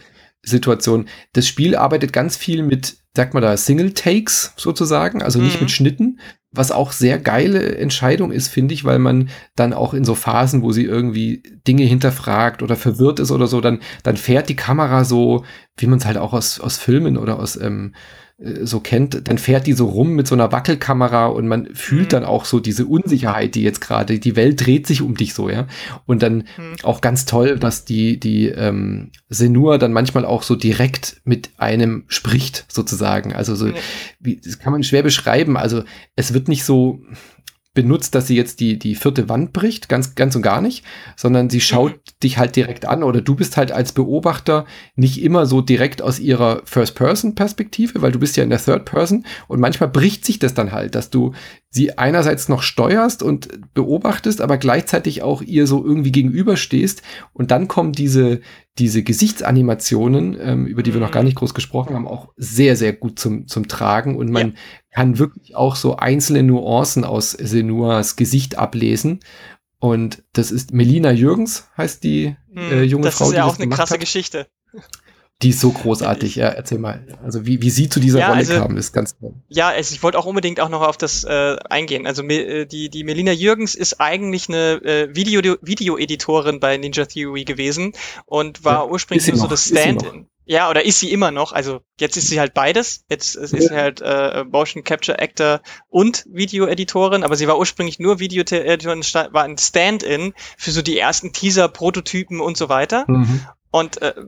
S1: Situation. Das Spiel arbeitet ganz viel mit, sagt man da, Single Takes sozusagen, also nicht mhm. mit Schnitten, was auch sehr geile Entscheidung ist, finde ich, weil man dann auch in so Phasen, wo sie irgendwie Dinge hinterfragt oder verwirrt ist oder so, dann, dann fährt die Kamera so, wie man es halt auch aus, aus Filmen oder aus ähm, so kennt, dann fährt die so rum mit so einer Wackelkamera und man fühlt mhm. dann auch so diese Unsicherheit, die jetzt gerade, die Welt dreht sich um dich so, ja. Und dann mhm. auch ganz toll, dass die, die ähm, Senua dann manchmal auch so direkt mit einem spricht, sozusagen. Also so, mhm. wie, das kann man schwer beschreiben. Also es wird nicht so benutzt, dass sie jetzt die, die vierte Wand bricht, ganz, ganz und gar nicht, sondern sie schaut mhm. dich halt direkt an oder du bist halt als Beobachter nicht immer so direkt aus ihrer First-Person-Perspektive, weil du bist ja in der Third-Person und manchmal bricht sich das dann halt, dass du sie einerseits noch steuerst und beobachtest, aber gleichzeitig auch ihr so irgendwie gegenüberstehst und dann kommen diese, diese Gesichtsanimationen, ähm, über die wir noch gar nicht groß gesprochen haben, auch sehr, sehr gut zum, zum Tragen und man ja. kann wirklich auch so einzelne Nuancen aus Senuas Gesicht ablesen. Und das ist Melina Jürgens, heißt die äh, junge
S2: das
S1: Frau,
S2: ist ja
S1: die
S2: auch eine krasse hat. Geschichte.
S1: Die ist so großartig, ja, erzähl mal. Also wie, wie sie zu dieser ja, Rolle also, kam, ist ganz toll.
S2: Ja, also ich wollte auch unbedingt auch noch auf das äh, eingehen. Also me, die, die Melina Jürgens ist eigentlich eine äh, Video, Video-Editorin bei Ninja Theory gewesen und war ja, ursprünglich nur so das Stand-in. Ja, oder ist sie immer noch? Also jetzt ist sie halt beides. Jetzt ist sie halt äh, Motion Capture Actor und Video-Editorin, aber sie war ursprünglich nur Video-Editorin, war ein Stand-in für so die ersten Teaser-Prototypen und so weiter. Mhm. Und äh,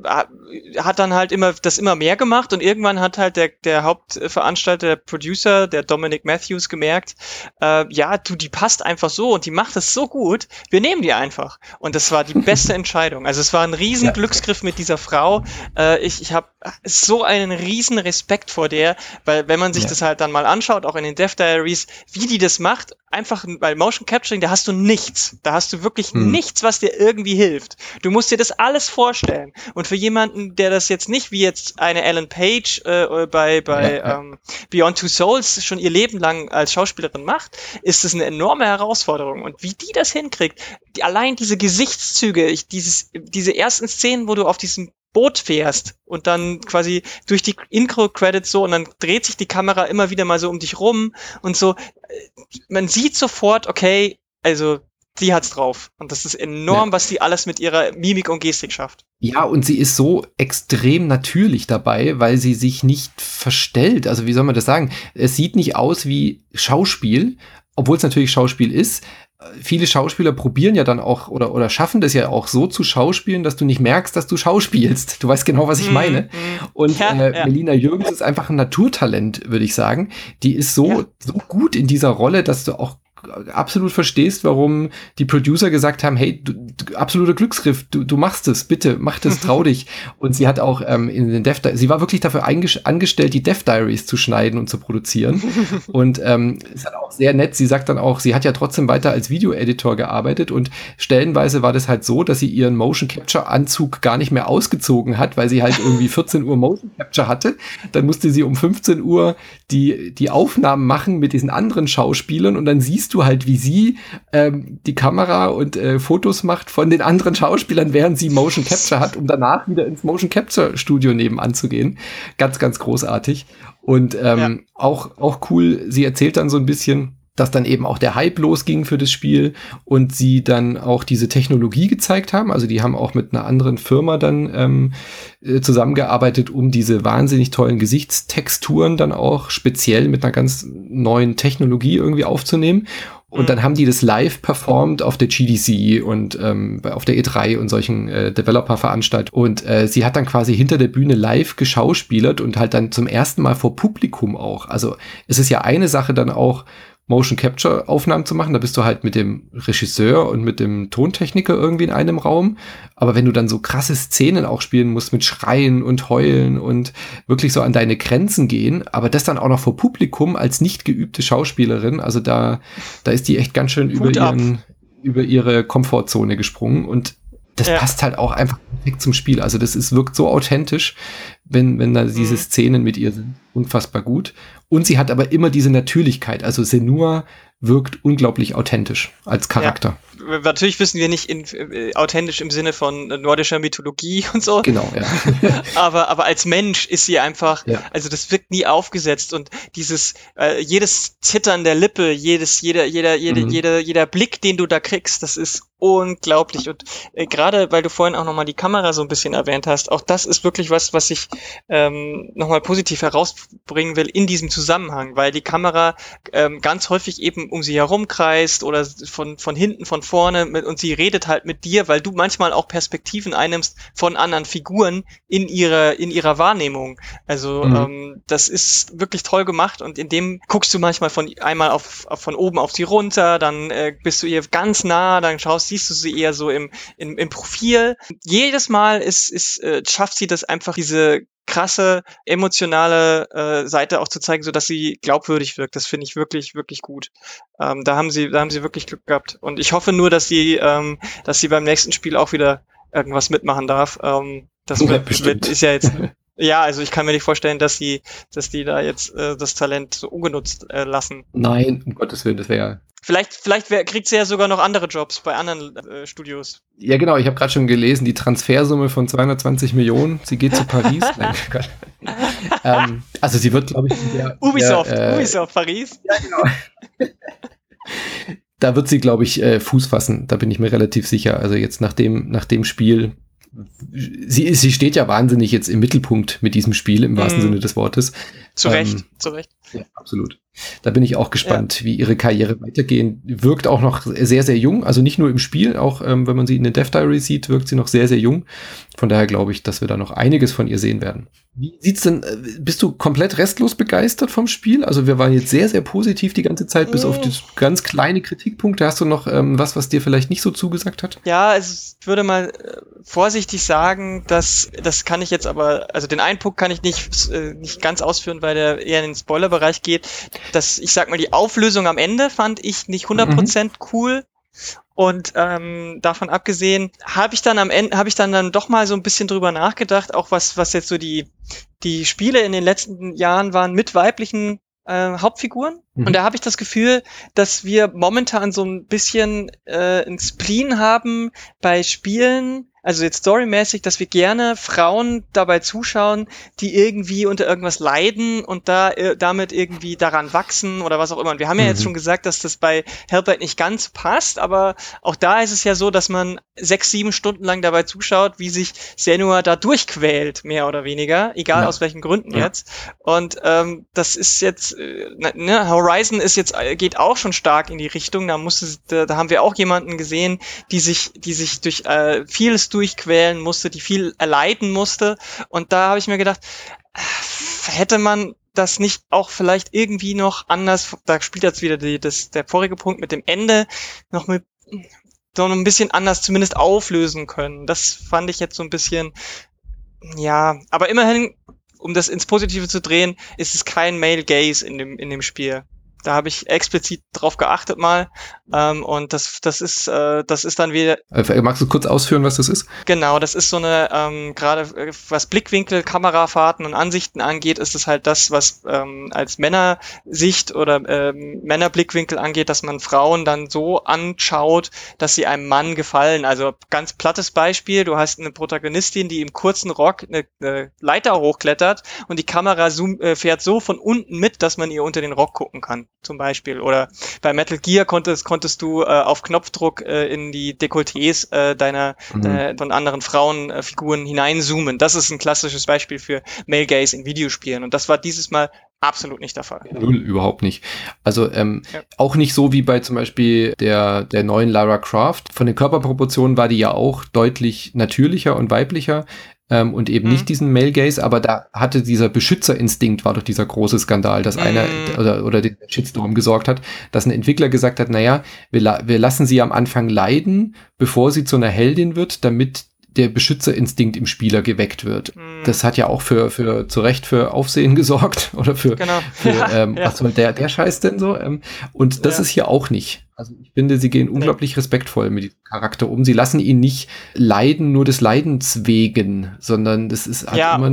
S2: hat dann halt immer das immer mehr gemacht und irgendwann hat halt der der Hauptveranstalter, der Producer, der Dominic Matthews gemerkt, äh, ja, du, die passt einfach so und die macht es so gut, wir nehmen die einfach. Und das war die beste Entscheidung. Also es war ein riesen ja. Glücksgriff mit dieser Frau. Äh, ich ich habe so einen riesen Respekt vor der, weil wenn man sich ja. das halt dann mal anschaut, auch in den Dev Diaries, wie die das macht, einfach, weil Motion Capturing, da hast du nichts. Da hast du wirklich hm. nichts, was dir irgendwie hilft. Du musst dir das alles vorstellen. Und für jemanden, der das jetzt nicht, wie jetzt eine Ellen Page äh, bei, bei ja, ja. Ähm, Beyond Two Souls schon ihr Leben lang als Schauspielerin macht, ist das eine enorme Herausforderung. Und wie die das hinkriegt, die, allein diese Gesichtszüge, ich, dieses, diese ersten Szenen, wo du auf diesem Boot fährst und dann quasi durch die Intro-Credits so und dann dreht sich die Kamera immer wieder mal so um dich rum und so. Man sieht sofort, okay, also sie hat's drauf. Und das ist enorm, ja. was sie alles mit ihrer Mimik und Gestik schafft.
S1: Ja, und sie ist so extrem natürlich dabei, weil sie sich nicht verstellt. Also wie soll man das sagen? Es sieht nicht aus wie Schauspiel, obwohl es natürlich Schauspiel ist. Viele Schauspieler probieren ja dann auch oder oder schaffen das ja auch so zu schauspielen, dass du nicht merkst, dass du schauspielst. Du weißt genau, was ich meine. Mm, und ja, äh, ja. Melina Jürgens ist einfach ein Naturtalent, würde ich sagen. Die ist so ja. so gut in dieser Rolle, dass du auch absolut verstehst, warum die Producer gesagt haben, hey, du, du, absoluter Glücksgriff, du, du machst es, bitte, mach das, trau dich. Und sie hat auch ähm, in den Dev, sie war wirklich dafür angestellt, die Dev Diaries zu schneiden und zu produzieren. Und ähm, ist halt auch sehr nett. Sie sagt dann auch, sie hat ja trotzdem weiter als Video-Editor gearbeitet und stellenweise war das halt so, dass sie ihren Motion Capture Anzug gar nicht mehr ausgezogen hat, weil sie halt irgendwie vierzehn Uhr Motion Capture hatte. Dann musste sie um fünfzehn Uhr die, die Aufnahmen machen mit diesen anderen Schauspielern und dann siehst du halt, wie sie ähm, die Kamera und äh, Fotos macht von den anderen Schauspielern, während sie Motion Capture hat, um danach wieder ins Motion Capture Studio nebenan zu gehen. Ganz, ganz großartig. Und ähm, ja. auch, auch cool, sie erzählt dann so ein bisschen, dass dann eben auch der Hype losging für das Spiel und sie dann auch diese Technologie gezeigt haben. Also die haben auch mit einer anderen Firma dann ähm, äh, zusammengearbeitet, um diese wahnsinnig tollen Gesichtstexturen dann auch speziell mit einer ganz neuen Technologie irgendwie aufzunehmen. Und dann haben die das live performt auf der G D C und ähm, auf der E drei und solchen äh, Developer-Veranstaltungen. Und äh, sie hat dann quasi hinter der Bühne live geschauspielert und halt dann zum ersten Mal vor Publikum auch. Also es ist ja eine Sache dann auch, Motion Capture Aufnahmen zu machen, da bist du halt mit dem Regisseur und mit dem Tontechniker irgendwie in einem Raum, aber wenn du dann so krasse Szenen auch spielen musst mit Schreien und Heulen und wirklich so an deine Grenzen gehen, aber das dann auch noch vor Publikum als nicht geübte Schauspielerin, also da da ist die echt ganz schön über ihren, über ihre Komfortzone gesprungen und das ja. passt halt auch einfach perfekt zum Spiel. Also das ist, wirkt so authentisch, wenn, wenn da diese mhm. Szenen mit ihr sind. Unfassbar gut. Und sie hat aber immer diese Natürlichkeit. Also Senua wirkt unglaublich authentisch als Charakter.
S2: Ja. Natürlich wissen wir nicht in, äh, authentisch im Sinne von nordischer Mythologie und so.
S1: Genau, ja.
S2: aber, aber als Mensch ist sie einfach,
S1: ja.
S2: also das wirkt nie aufgesetzt und dieses, äh, jedes Zittern der Lippe, jedes, jeder, jeder, jede, mhm. jeder, jeder Blick, den du da kriegst, das ist unglaublich. Und äh, gerade, weil du vorhin auch nochmal die Kamera so ein bisschen erwähnt hast, auch das ist wirklich was, was ich ähm, nochmal positiv herausbringen will in diesem Zusammenhang, weil die Kamera ähm, ganz häufig eben um sie herumkreist oder von von hinten, von vorne mit, und sie redet halt mit dir, weil du manchmal auch Perspektiven einnimmst von anderen Figuren in ihrer in ihrer Wahrnehmung. Also mhm. ähm, das ist wirklich toll gemacht und in dem guckst du manchmal von einmal auf, auf von oben auf sie runter, dann äh, bist du ihr ganz nah, dann schaust siehst du sie eher so im, im, im Profil. Jedes Mal ist, ist, äh, schafft sie das einfach, diese krasse, emotionale äh, Seite auch zu zeigen, so dass sie glaubwürdig wirkt. Das finde ich wirklich, wirklich gut. Ähm, da haben sie, da haben sie wirklich Glück gehabt. Und ich hoffe nur, dass sie, ähm, dass sie beim nächsten Spiel auch wieder irgendwas mitmachen darf. Ähm, das
S1: ja,
S2: wird, wird, ist ja jetzt, ja, also ich kann mir nicht vorstellen, dass die, dass die da jetzt äh, das Talent so ungenutzt äh, lassen.
S1: Nein, um Gottes Willen, das wäre ja
S2: Vielleicht, vielleicht wär, kriegt sie ja sogar noch andere Jobs bei anderen äh, Studios.
S1: Ja, genau. Ich habe gerade schon gelesen, die Transfersumme von zweihundertzwanzig Millionen. Sie geht zu Paris. Nein, Gott. ähm, also sie wird, glaube ich, in der,
S2: Ubisoft,
S1: der, äh,
S2: Ubisoft Paris.
S1: Ja, genau. Da wird sie, glaube ich, äh, Fuß fassen. Da bin ich mir relativ sicher. Also jetzt nach dem, nach dem Spiel. Sie, sie steht ja wahnsinnig jetzt im Mittelpunkt mit diesem Spiel, im wahrsten mm. Sinne des Wortes.
S2: Zu Recht,
S1: ähm,
S2: zu Recht.
S1: Ja, absolut. Da bin ich auch gespannt,
S2: ja.
S1: wie ihre Karriere weitergehen. Wirkt auch noch sehr, sehr jung. Also nicht nur im Spiel, auch ähm, wenn man sie in den Death Diary sieht, wirkt sie noch sehr, sehr jung. Von daher glaube ich, dass wir da noch einiges von ihr sehen werden. Wie sieht's denn, äh, bist du komplett restlos begeistert vom Spiel? Also wir waren jetzt sehr, sehr positiv die ganze Zeit, bis mm. auf die ganz kleine Kritikpunkte. Hast du noch ähm, was, was dir vielleicht nicht so zugesagt hat?
S2: Ja, also ich würde mal äh, vorsichtig sagen, dass, das kann ich jetzt aber, also den einen Punkt kann ich nicht, äh, nicht ganz ausführen, weil der eher in den Spoilerbereich geht. Das, ich sag mal, die Auflösung am Ende fand ich nicht hundert Prozent mhm. cool. Und ähm, davon abgesehen habe ich dann am Ende, habe ich dann dann doch mal so ein bisschen drüber nachgedacht, auch was was jetzt so die die Spiele in den letzten Jahren waren mit weiblichen äh, Hauptfiguren. Mhm. Und da habe ich das Gefühl, dass wir momentan so ein bisschen äh, ein Spleen haben bei Spielen, also jetzt storymäßig, dass wir gerne Frauen dabei zuschauen, die irgendwie unter irgendwas leiden und da äh, damit irgendwie daran wachsen oder was auch immer. Und wir haben ja mhm. jetzt schon gesagt, dass das bei Hellblade nicht ganz passt, aber auch da ist es ja so, dass man sechs, sieben Stunden lang dabei zuschaut, wie sich Senua da durchquält, mehr oder weniger, egal ja. aus welchen Gründen ja. jetzt. Und ähm, das ist jetzt, äh, ne, Horizon ist jetzt, geht auch schon stark in die Richtung, da musste, da, da haben wir auch jemanden gesehen, die sich, die sich durch äh, vieles durchquälen musste, die viel erleiden musste. Und da habe ich mir gedacht, hätte man das nicht auch vielleicht irgendwie noch anders, da spielt jetzt wieder die, das, der vorige Punkt mit dem Ende, noch mit so ein bisschen anders zumindest auflösen können. Das fand ich jetzt so ein bisschen, ja, aber immerhin, um das ins Positive zu drehen, ist es kein Male Gaze in dem, in dem Spiel. Da habe ich explizit drauf geachtet mal ähm, und das das ist äh, das ist dann wieder.
S1: Magst du kurz ausführen, was das ist?
S2: Genau, das ist so eine ähm, gerade was Blickwinkel, Kamerafahrten und Ansichten angeht, ist es halt das, was ähm, als Männersicht oder ähm, Männerblickwinkel angeht, dass man Frauen dann so anschaut, dass sie einem Mann gefallen. Also ganz plattes Beispiel: Du hast eine Protagonistin, die im kurzen Rock eine, eine Leiter hochklettert und die Kamera zoom, äh, fährt so von unten mit, dass man ihr unter den Rock gucken kann. Zum Beispiel. Oder bei Metal Gear konntest, konntest du äh, auf Knopfdruck äh, in die Dekolletés äh, deiner mhm. äh, von anderen Frauenfiguren äh, hineinzoomen. Das ist ein klassisches Beispiel für Male Gaze in Videospielen. Und das war dieses Mal absolut nicht der Fall.
S1: Null, überhaupt nicht. Also ähm,
S2: ja.
S1: auch nicht so wie bei zum Beispiel der, der neuen Lara Croft. Von den Körperproportionen war die ja auch deutlich natürlicher und weiblicher. Ähm, und eben mhm. nicht diesen Male Gaze, aber da hatte dieser Beschützerinstinkt, war doch dieser große Skandal, dass mhm. einer oder, oder den Shitstorm gesorgt hat, dass ein Entwickler gesagt hat, naja, wir, la- wir lassen sie am Anfang leiden, bevor sie zu einer Heldin wird, damit der Beschützerinstinkt im Spieler geweckt wird. Mhm. Das hat ja auch für, für zu Recht für Aufsehen gesorgt oder für,
S2: genau.
S1: für
S2: ja,
S1: ähm,
S2: ja.
S1: was soll der, der Scheiß denn so? Ähm, und das
S2: ja.
S1: ist hier auch nicht. Also ich finde, sie gehen unglaublich nee. respektvoll mit diesem Charakter um. Sie lassen ihn nicht leiden, nur des Leidens wegen, sondern das ist halt
S2: ja.
S1: immer eine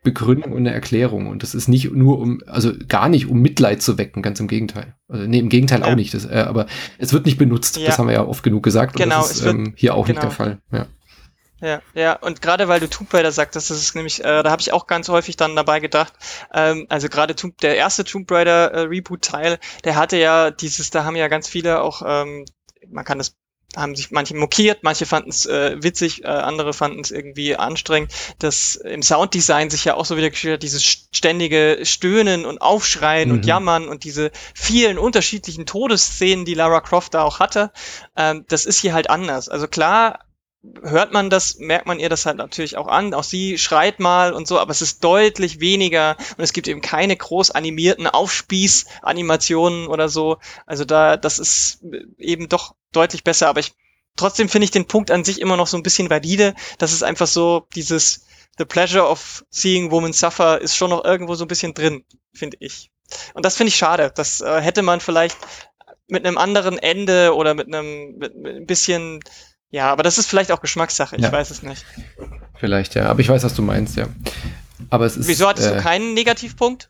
S1: Begründung und eine Erklärung. Und das ist nicht nur um, also gar nicht um Mitleid zu wecken, ganz im Gegenteil. Also nee, im Gegenteil ja. auch nicht. Das, äh, aber es wird nicht benutzt. Ja. Das haben wir ja oft genug gesagt. Und
S2: genau,
S1: das ist
S2: es wird,
S1: ähm, hier auch
S2: genau.
S1: nicht der Fall. Ja.
S2: Ja, ja, und gerade weil du Tomb Raider sagtest, das ist nämlich, äh, da habe ich auch ganz häufig dann dabei gedacht, ähm, also gerade Tomb, der erste Tomb Raider äh, Reboot-Teil, der hatte ja dieses, da haben ja ganz viele auch, ähm, man kann das, haben sich manche mokiert, manche fanden es äh, witzig, äh, andere fanden es irgendwie anstrengend, dass im Sounddesign sich ja auch so wieder gestellt hat, dieses ständige Stöhnen und Aufschreien mhm. und Jammern und diese vielen unterschiedlichen Todesszenen, die Lara Croft da auch hatte, ähm, das ist hier halt anders. Also klar, hört man das, merkt man ihr das halt natürlich auch an. Auch sie schreit mal und so, aber es ist deutlich weniger und es gibt eben keine groß animierten Aufspieß-Animationen oder so. Also da, das ist eben doch deutlich besser, aber ich, trotzdem finde ich den Punkt an sich immer noch so ein bisschen valide. Das ist einfach so dieses The pleasure of seeing women suffer ist schon noch irgendwo so ein bisschen drin, finde ich. Und das finde ich schade. Das äh, hätte man vielleicht mit einem anderen Ende oder mit einem, mit, mit ein bisschen. Ja, aber das ist vielleicht auch Geschmackssache, ich ja. weiß es nicht.
S1: Vielleicht, ja, aber ich weiß, was du meinst, ja. Aber es ist,
S2: Wieso hattest
S1: äh,
S2: du keinen Negativpunkt?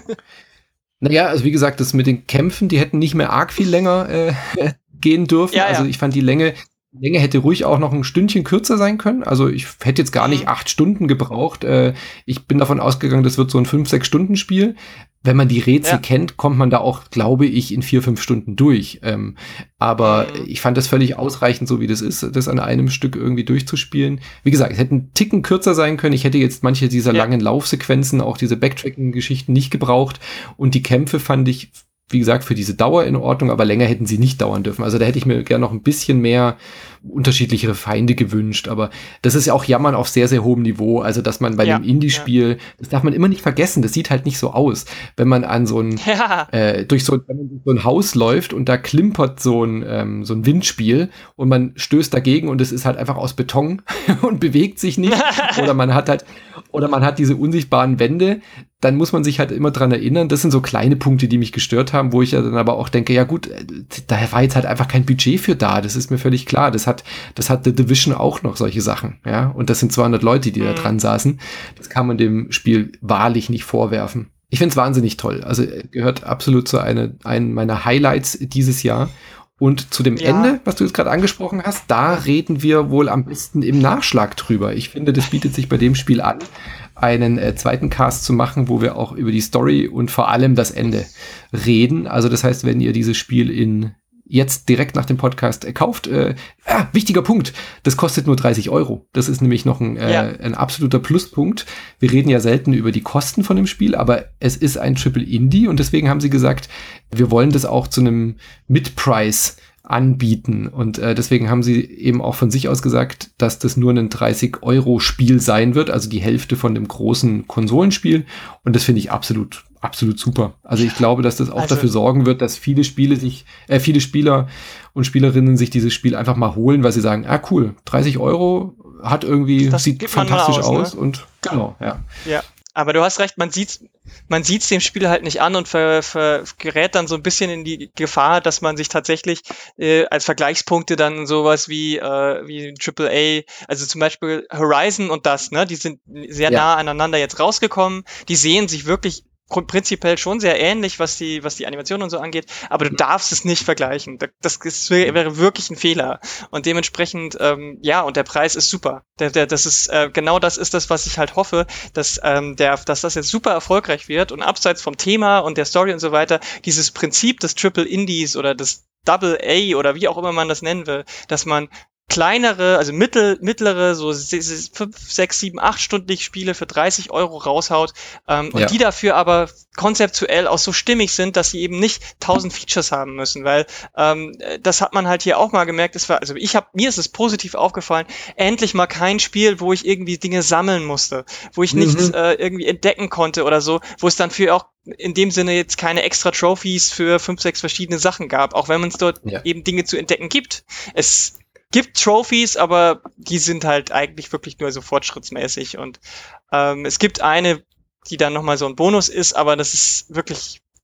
S1: Naja, also wie gesagt, das mit den Kämpfen, die hätten nicht mehr arg viel länger äh, gehen dürfen. Ja, also ja. ich fand die Länge, die Länge hätte ruhig auch noch ein Stündchen kürzer sein können. Also ich hätte jetzt gar nicht acht Stunden gebraucht. Äh, ich bin davon ausgegangen, das wird so ein fünf, sechs Stunden Spiel. Wenn man die Rätsel ja. kennt, kommt man da auch, glaube ich, in vier, fünf Stunden durch. Ähm, aber mhm. ich fand das völlig ausreichend, so wie das ist, das an einem Stück irgendwie durchzuspielen. Wie gesagt, es hätte einen Ticken kürzer sein können. Ich hätte jetzt manche dieser ja. langen Laufsequenzen, auch diese Backtracking-Geschichten nicht gebraucht. Und die Kämpfe fand ich, wie gesagt, für diese Dauer in Ordnung, aber länger hätten sie nicht dauern dürfen. Also da hätte ich mir gerne noch ein bisschen mehr unterschiedlichere Feinde gewünscht, aber das ist ja auch Jammern auf sehr, sehr hohem Niveau. Also, dass man bei ja, einem Indie-Spiel, ja. das darf man immer nicht vergessen, das sieht halt nicht so aus. Wenn man an so ein, ja. äh, durch so, wenn man durch so ein Haus läuft und da klimpert so ein, ähm, so ein Windspiel und man stößt dagegen und es ist halt einfach aus Beton und bewegt sich nicht. Oder man hat halt, oder man hat diese unsichtbaren Wände, dann muss man sich halt immer dran erinnern. Das sind so kleine Punkte, die mich gestört haben, wo ich ja dann aber auch denke, ja gut, da war jetzt halt einfach kein Budget für da. Das ist mir völlig klar. Das hat, das hat The Division auch noch solche Sachen, ja. Und das sind zweihundert Leute, die mhm. da dran saßen. Das kann man dem Spiel wahrlich nicht vorwerfen. Ich finde es wahnsinnig toll. Also gehört absolut zu eine, einem meiner Highlights dieses Jahr. Und zu dem ja. Ende, was du jetzt gerade angesprochen hast, da reden wir wohl am besten im Nachschlag drüber. Ich finde, das bietet sich bei dem Spiel an, einen äh, zweiten Cast zu machen, wo wir auch über die Story und vor allem das Ende reden. Also das heißt, wenn ihr dieses Spiel in jetzt direkt nach dem Podcast äh, kauft, äh, ah, wichtiger Punkt, das kostet nur dreißig Euro. Das ist nämlich noch ein, äh, ja. ein absoluter Pluspunkt. Wir reden ja selten über die Kosten von dem Spiel, aber es ist ein Triple Indie und deswegen haben sie gesagt, wir wollen das auch zu einem Mid-Price anbieten. Und äh, deswegen haben sie eben auch von sich aus gesagt, dass das nur ein dreißig Euro Spiel sein wird, also die Hälfte von dem großen Konsolenspiel. Und das finde ich absolut, absolut super. Also ich glaube, dass das auch also, dafür sorgen wird, dass viele Spiele sich, äh, viele Spieler und Spielerinnen sich dieses Spiel einfach mal holen, weil sie sagen, ah cool, dreißig Euro hat irgendwie, sieht fantastisch aus, aus ne? Und genau, ja.
S2: Ja. Aber du hast recht, man sieht's, man sieht's dem Spiel halt nicht an und ver, ver, gerät dann so ein bisschen in die Gefahr, dass man sich tatsächlich äh, als Vergleichspunkte dann sowas wie äh, wie Triple A, also zum Beispiel Horizon und das, ne, die sind sehr ja. nah aneinander jetzt rausgekommen, die sehen sich wirklich prinzipiell schon sehr ähnlich, was die, was die Animation und so angeht, aber du darfst es nicht vergleichen. Das, das wäre wirklich ein Fehler. Und dementsprechend, ähm, ja, und der Preis ist super. Der, der, das ist, äh, genau das ist das, was ich halt hoffe, dass, ähm, der, dass das jetzt super erfolgreich wird und abseits vom Thema und der Story und so weiter, dieses Prinzip des Triple Indies oder des Double A oder wie auch immer man das nennen will, dass man kleinere, also mittel, mittlere, so fünf, sechs, sieben, acht stündlich Spiele für dreißig Euro raushaut ähm, und ja. die dafür aber konzeptuell auch so stimmig sind, dass sie eben nicht tausend Features haben müssen, weil ähm, das hat man halt hier auch mal gemerkt. Es war, also ich habe mir ist es positiv aufgefallen, endlich mal kein Spiel, wo ich irgendwie Dinge sammeln musste, wo ich mhm. nichts äh, irgendwie entdecken konnte oder so, wo es dann für auch in dem Sinne jetzt keine extra Trophies für fünf, sechs verschiedene Sachen gab, auch wenn man es dort ja. eben Dinge zu entdecken gibt. Es gibt Trophies, aber die sind halt eigentlich wirklich nur so fortschrittsmäßig und ähm, es gibt eine, die dann nochmal so ein Bonus ist, aber das ist wirklich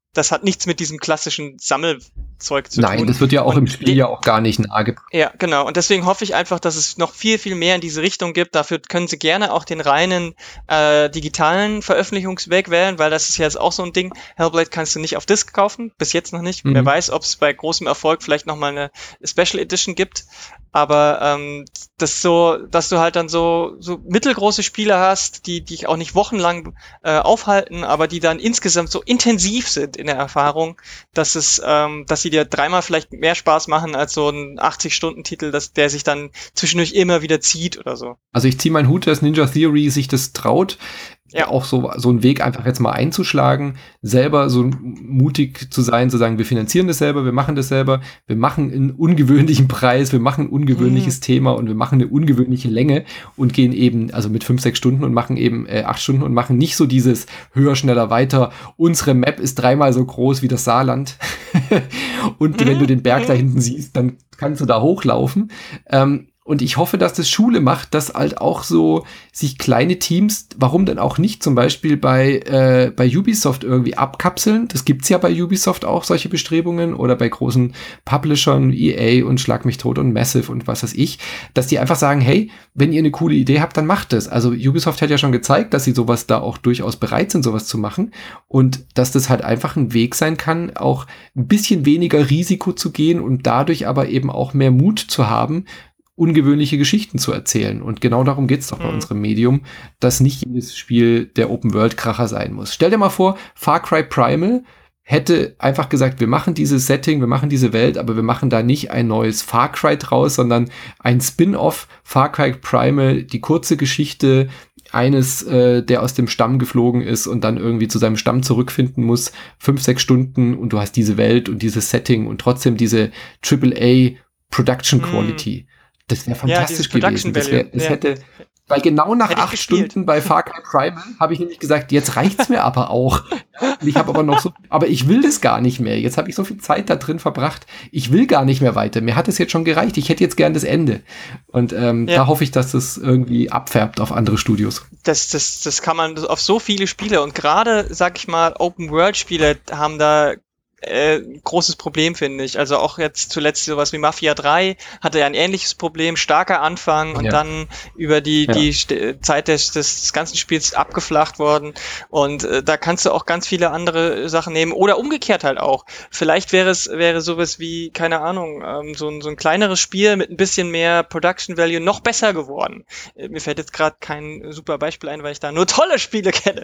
S2: das hat nichts mit diesem klassischen Sammelzeug zu
S1: Nein,
S2: tun.
S1: Nein, das wird ja auch
S2: und
S1: im Spiel ja auch gar nicht nahegebracht.
S2: Ja, genau. Und deswegen hoffe ich einfach, dass es noch viel, viel mehr in diese Richtung gibt. Dafür können sie gerne auch den reinen äh, digitalen Veröffentlichungsweg wählen, weil das ist ja jetzt auch so ein Ding. Hellblade kannst du nicht auf Disc kaufen, bis jetzt noch nicht. Mhm. Wer weiß, ob es bei großem Erfolg vielleicht nochmal eine Special Edition gibt. Aber ähm, das so, dass du halt dann so so mittelgroße Spiele hast, die dich auch nicht wochenlang äh, aufhalten, aber die dann insgesamt so intensiv sind in der Erfahrung, dass es, ähm, dass sie dir dreimal vielleicht mehr Spaß machen als so ein achtzig-Stunden-Titel, dass der sich dann zwischendurch immer wieder zieht oder so.
S1: Also ich ziehe meinen Hut, dass Ninja Theory sich das traut. Ja, auch so, so einen Weg einfach jetzt mal einzuschlagen, selber so mutig zu sein, zu sagen, wir finanzieren das selber, wir machen das selber, wir machen einen ungewöhnlichen Preis, wir machen ein ungewöhnliches mhm. Thema und wir machen eine ungewöhnliche Länge und gehen eben, also mit fünf, sechs Stunden und machen eben äh, acht Stunden und machen nicht so dieses höher, schneller, weiter. Unsere Map ist dreimal so groß wie das Saarland. Und mhm. wenn du den Berg da hinten siehst, dann kannst du da hochlaufen. Ähm, Und ich hoffe, dass das Schule macht, dass halt auch so sich kleine Teams, warum denn auch nicht zum Beispiel bei äh, bei Ubisoft irgendwie abkapseln. Das gibt's ja bei Ubisoft auch, solche Bestrebungen, oder bei großen Publishern, E A und Schlag mich tot und Massive und was weiß ich, dass die einfach sagen, hey, wenn ihr eine coole Idee habt, dann macht es. Also Ubisoft hat ja schon gezeigt, dass sie sowas da auch durchaus bereit sind, sowas zu machen, und dass das halt einfach ein Weg sein kann, auch ein bisschen weniger Risiko zu gehen und dadurch aber eben auch mehr Mut zu haben, ungewöhnliche Geschichten zu erzählen. Und genau darum geht's doch bei mhm. unserem Medium, dass nicht jedes Spiel der Open-World-Kracher sein muss. Stell dir mal vor, Far Cry Primal hätte einfach gesagt, wir machen dieses Setting, wir machen diese Welt, aber wir machen da nicht ein neues Far Cry draus, sondern ein Spin-off, Far Cry Primal, die kurze Geschichte eines, äh, der aus dem Stamm geflogen ist und dann irgendwie zu seinem Stamm zurückfinden muss, fünf, sechs Stunden, und du hast diese Welt und dieses Setting und trotzdem diese Triple A Production Quality. Mhm. Das wäre fantastisch ja, gewesen. Das, wär, das ja. hätte, weil genau nach acht Stunden bei Far Cry Primal habe ich nämlich gesagt, jetzt reicht's mir aber auch. Und ich habe aber noch so, aber ich will das gar nicht mehr. Jetzt habe ich so viel Zeit da drin verbracht. Ich will gar nicht mehr weiter. Mir hat es jetzt schon gereicht. Ich hätte jetzt gern das Ende. Und ähm, ja. da hoffe ich, dass das irgendwie abfärbt auf andere Studios.
S2: Das, das, das kann man auf so viele Spiele, und gerade, sag ich mal, Open-World-Spiele haben da Äh, großes Problem, finde ich. Also auch jetzt zuletzt sowas wie Mafia drei hatte ja ein ähnliches Problem, starker Anfang und ja. dann über die ja. die St- Zeit des, des ganzen Spiels abgeflacht worden, und äh, da kannst du auch ganz viele andere Sachen nehmen, oder umgekehrt halt auch. Vielleicht wäre es wäre sowas wie, keine Ahnung, ähm, so, ein, so ein kleineres Spiel mit ein bisschen mehr Production Value noch besser geworden. Äh, mir fällt jetzt gerade kein super Beispiel ein, weil ich da nur tolle Spiele kenne.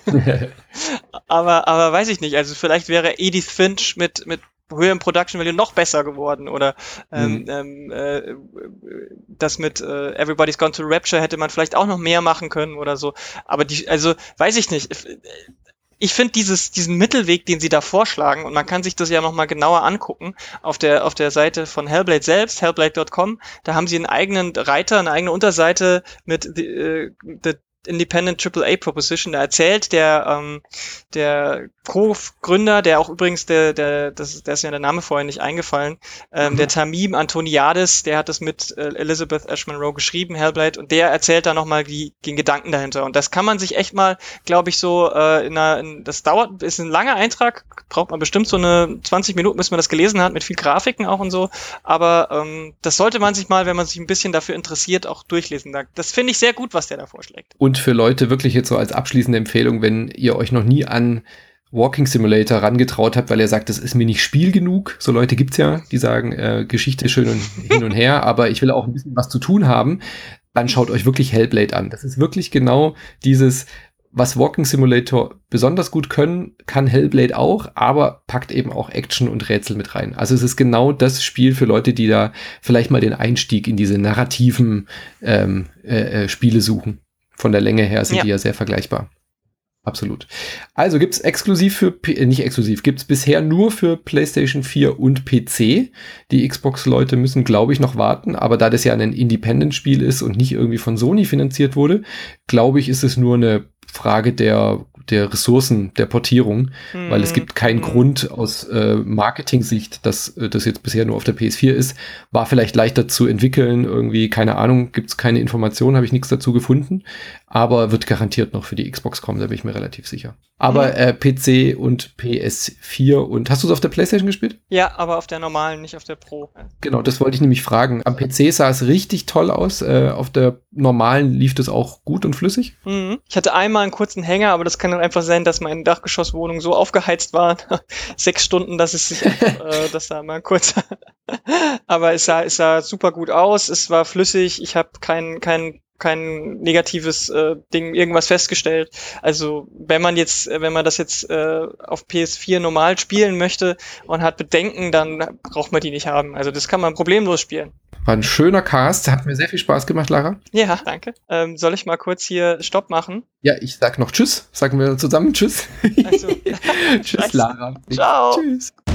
S2: aber aber weiß ich nicht, also vielleicht wäre Edith Finch mit mit höherem Production Value noch besser geworden, oder ähm, mhm. ähm, äh, das mit äh, Everybody's Gone to Rapture hätte man vielleicht auch noch mehr machen können oder so. Aber die, also weiß ich nicht. Ich finde dieses diesen Mittelweg, den sie da vorschlagen, und man kann sich das ja noch mal genauer angucken auf der auf der Seite von Hellblade selbst, hellblade Punkt com. Da haben sie einen eigenen Reiter, eine eigene Unterseite mit the, uh, the Independent Triple A Proposition. Da erzählt der ähm, der Co-Gründer, der auch übrigens der der das der ist ja der Name vorher nicht eingefallen, ähm, mhm. der Tamim Antoniadis, der hat das mit äh, Elizabeth Ashman Rowe geschrieben, Hellblade, und der erzählt da nochmal die den Gedanken dahinter, und das kann man sich echt mal, glaube ich, so äh, in einer in, das dauert, ist ein langer Eintrag, braucht man bestimmt so eine zwanzig Minuten, bis man das gelesen hat, mit viel Grafiken auch und so, aber ähm, das sollte man sich mal, wenn man sich ein bisschen dafür interessiert, auch durchlesen. Das finde ich sehr gut, was der da vorschlägt.
S1: Und für Leute wirklich jetzt so als abschließende Empfehlung, wenn ihr euch noch nie an Walking Simulator rangetraut habt, weil er sagt, das ist mir nicht Spiel genug. So Leute gibt's ja, die sagen, äh, Geschichte schön und hin und her, aber ich will auch ein bisschen was zu tun haben. Dann schaut euch wirklich Hellblade an. Das ist wirklich genau dieses, was Walking Simulator besonders gut können, kann Hellblade auch, aber packt eben auch Action und Rätsel mit rein. Also es ist genau das Spiel für Leute, die da vielleicht mal den Einstieg in diese narrativen ähm, äh, äh, Spiele suchen. Von der Länge her sind ja. die ja sehr vergleichbar. Absolut. Also gibt's exklusiv für, P- äh, nicht exklusiv, gibt's bisher nur für PlayStation vier und P C. Die Xbox-Leute müssen, glaube ich, noch warten, aber da das ja ein Independent-Spiel ist und nicht irgendwie von Sony finanziert wurde, glaube ich, ist es nur eine Frage der, der Ressourcen, der Portierung, mhm. weil es gibt keinen mhm. Grund aus äh, Marketing-Sicht, dass äh, das jetzt bisher nur auf der P S vier ist. War vielleicht leichter zu entwickeln, irgendwie, keine Ahnung, gibt es keine Informationen, habe ich nichts dazu gefunden, aber wird garantiert noch für die Xbox kommen, da bin ich mir relativ sicher. Aber mhm. äh, P C und P S vier und hast du es auf der PlayStation gespielt?
S2: Ja, aber auf der normalen, nicht auf der Pro.
S1: Genau, das wollte ich nämlich fragen. Am P C sah es richtig toll aus, äh, auf der normalen lief das auch gut und flüssig?
S2: Mhm. Ich hatte einmal einen kurzen Hänger, aber das kann dann einfach sein, dass meine Dachgeschosswohnung so aufgeheizt war, sechs Stunden, dass es sich einfach, äh, dass da mal kurz, aber es sah, es sah super gut aus, es war flüssig, ich habe kein, kein kein negatives äh, Ding, irgendwas festgestellt. Also wenn man jetzt, wenn man das jetzt äh, auf P S vier normal spielen möchte und hat Bedenken, dann braucht man die nicht haben. Also das kann man problemlos spielen.
S1: War ein schöner Cast, hat mir sehr viel Spaß gemacht, Lara.
S2: Ja, danke. Ähm, soll ich mal kurz hier Stopp machen?
S1: Ja, ich sag noch Tschüss. Sagen wir zusammen Tschüss.
S2: Also,
S1: Tschüss, Lara.
S2: Ciao.
S1: Tschüss.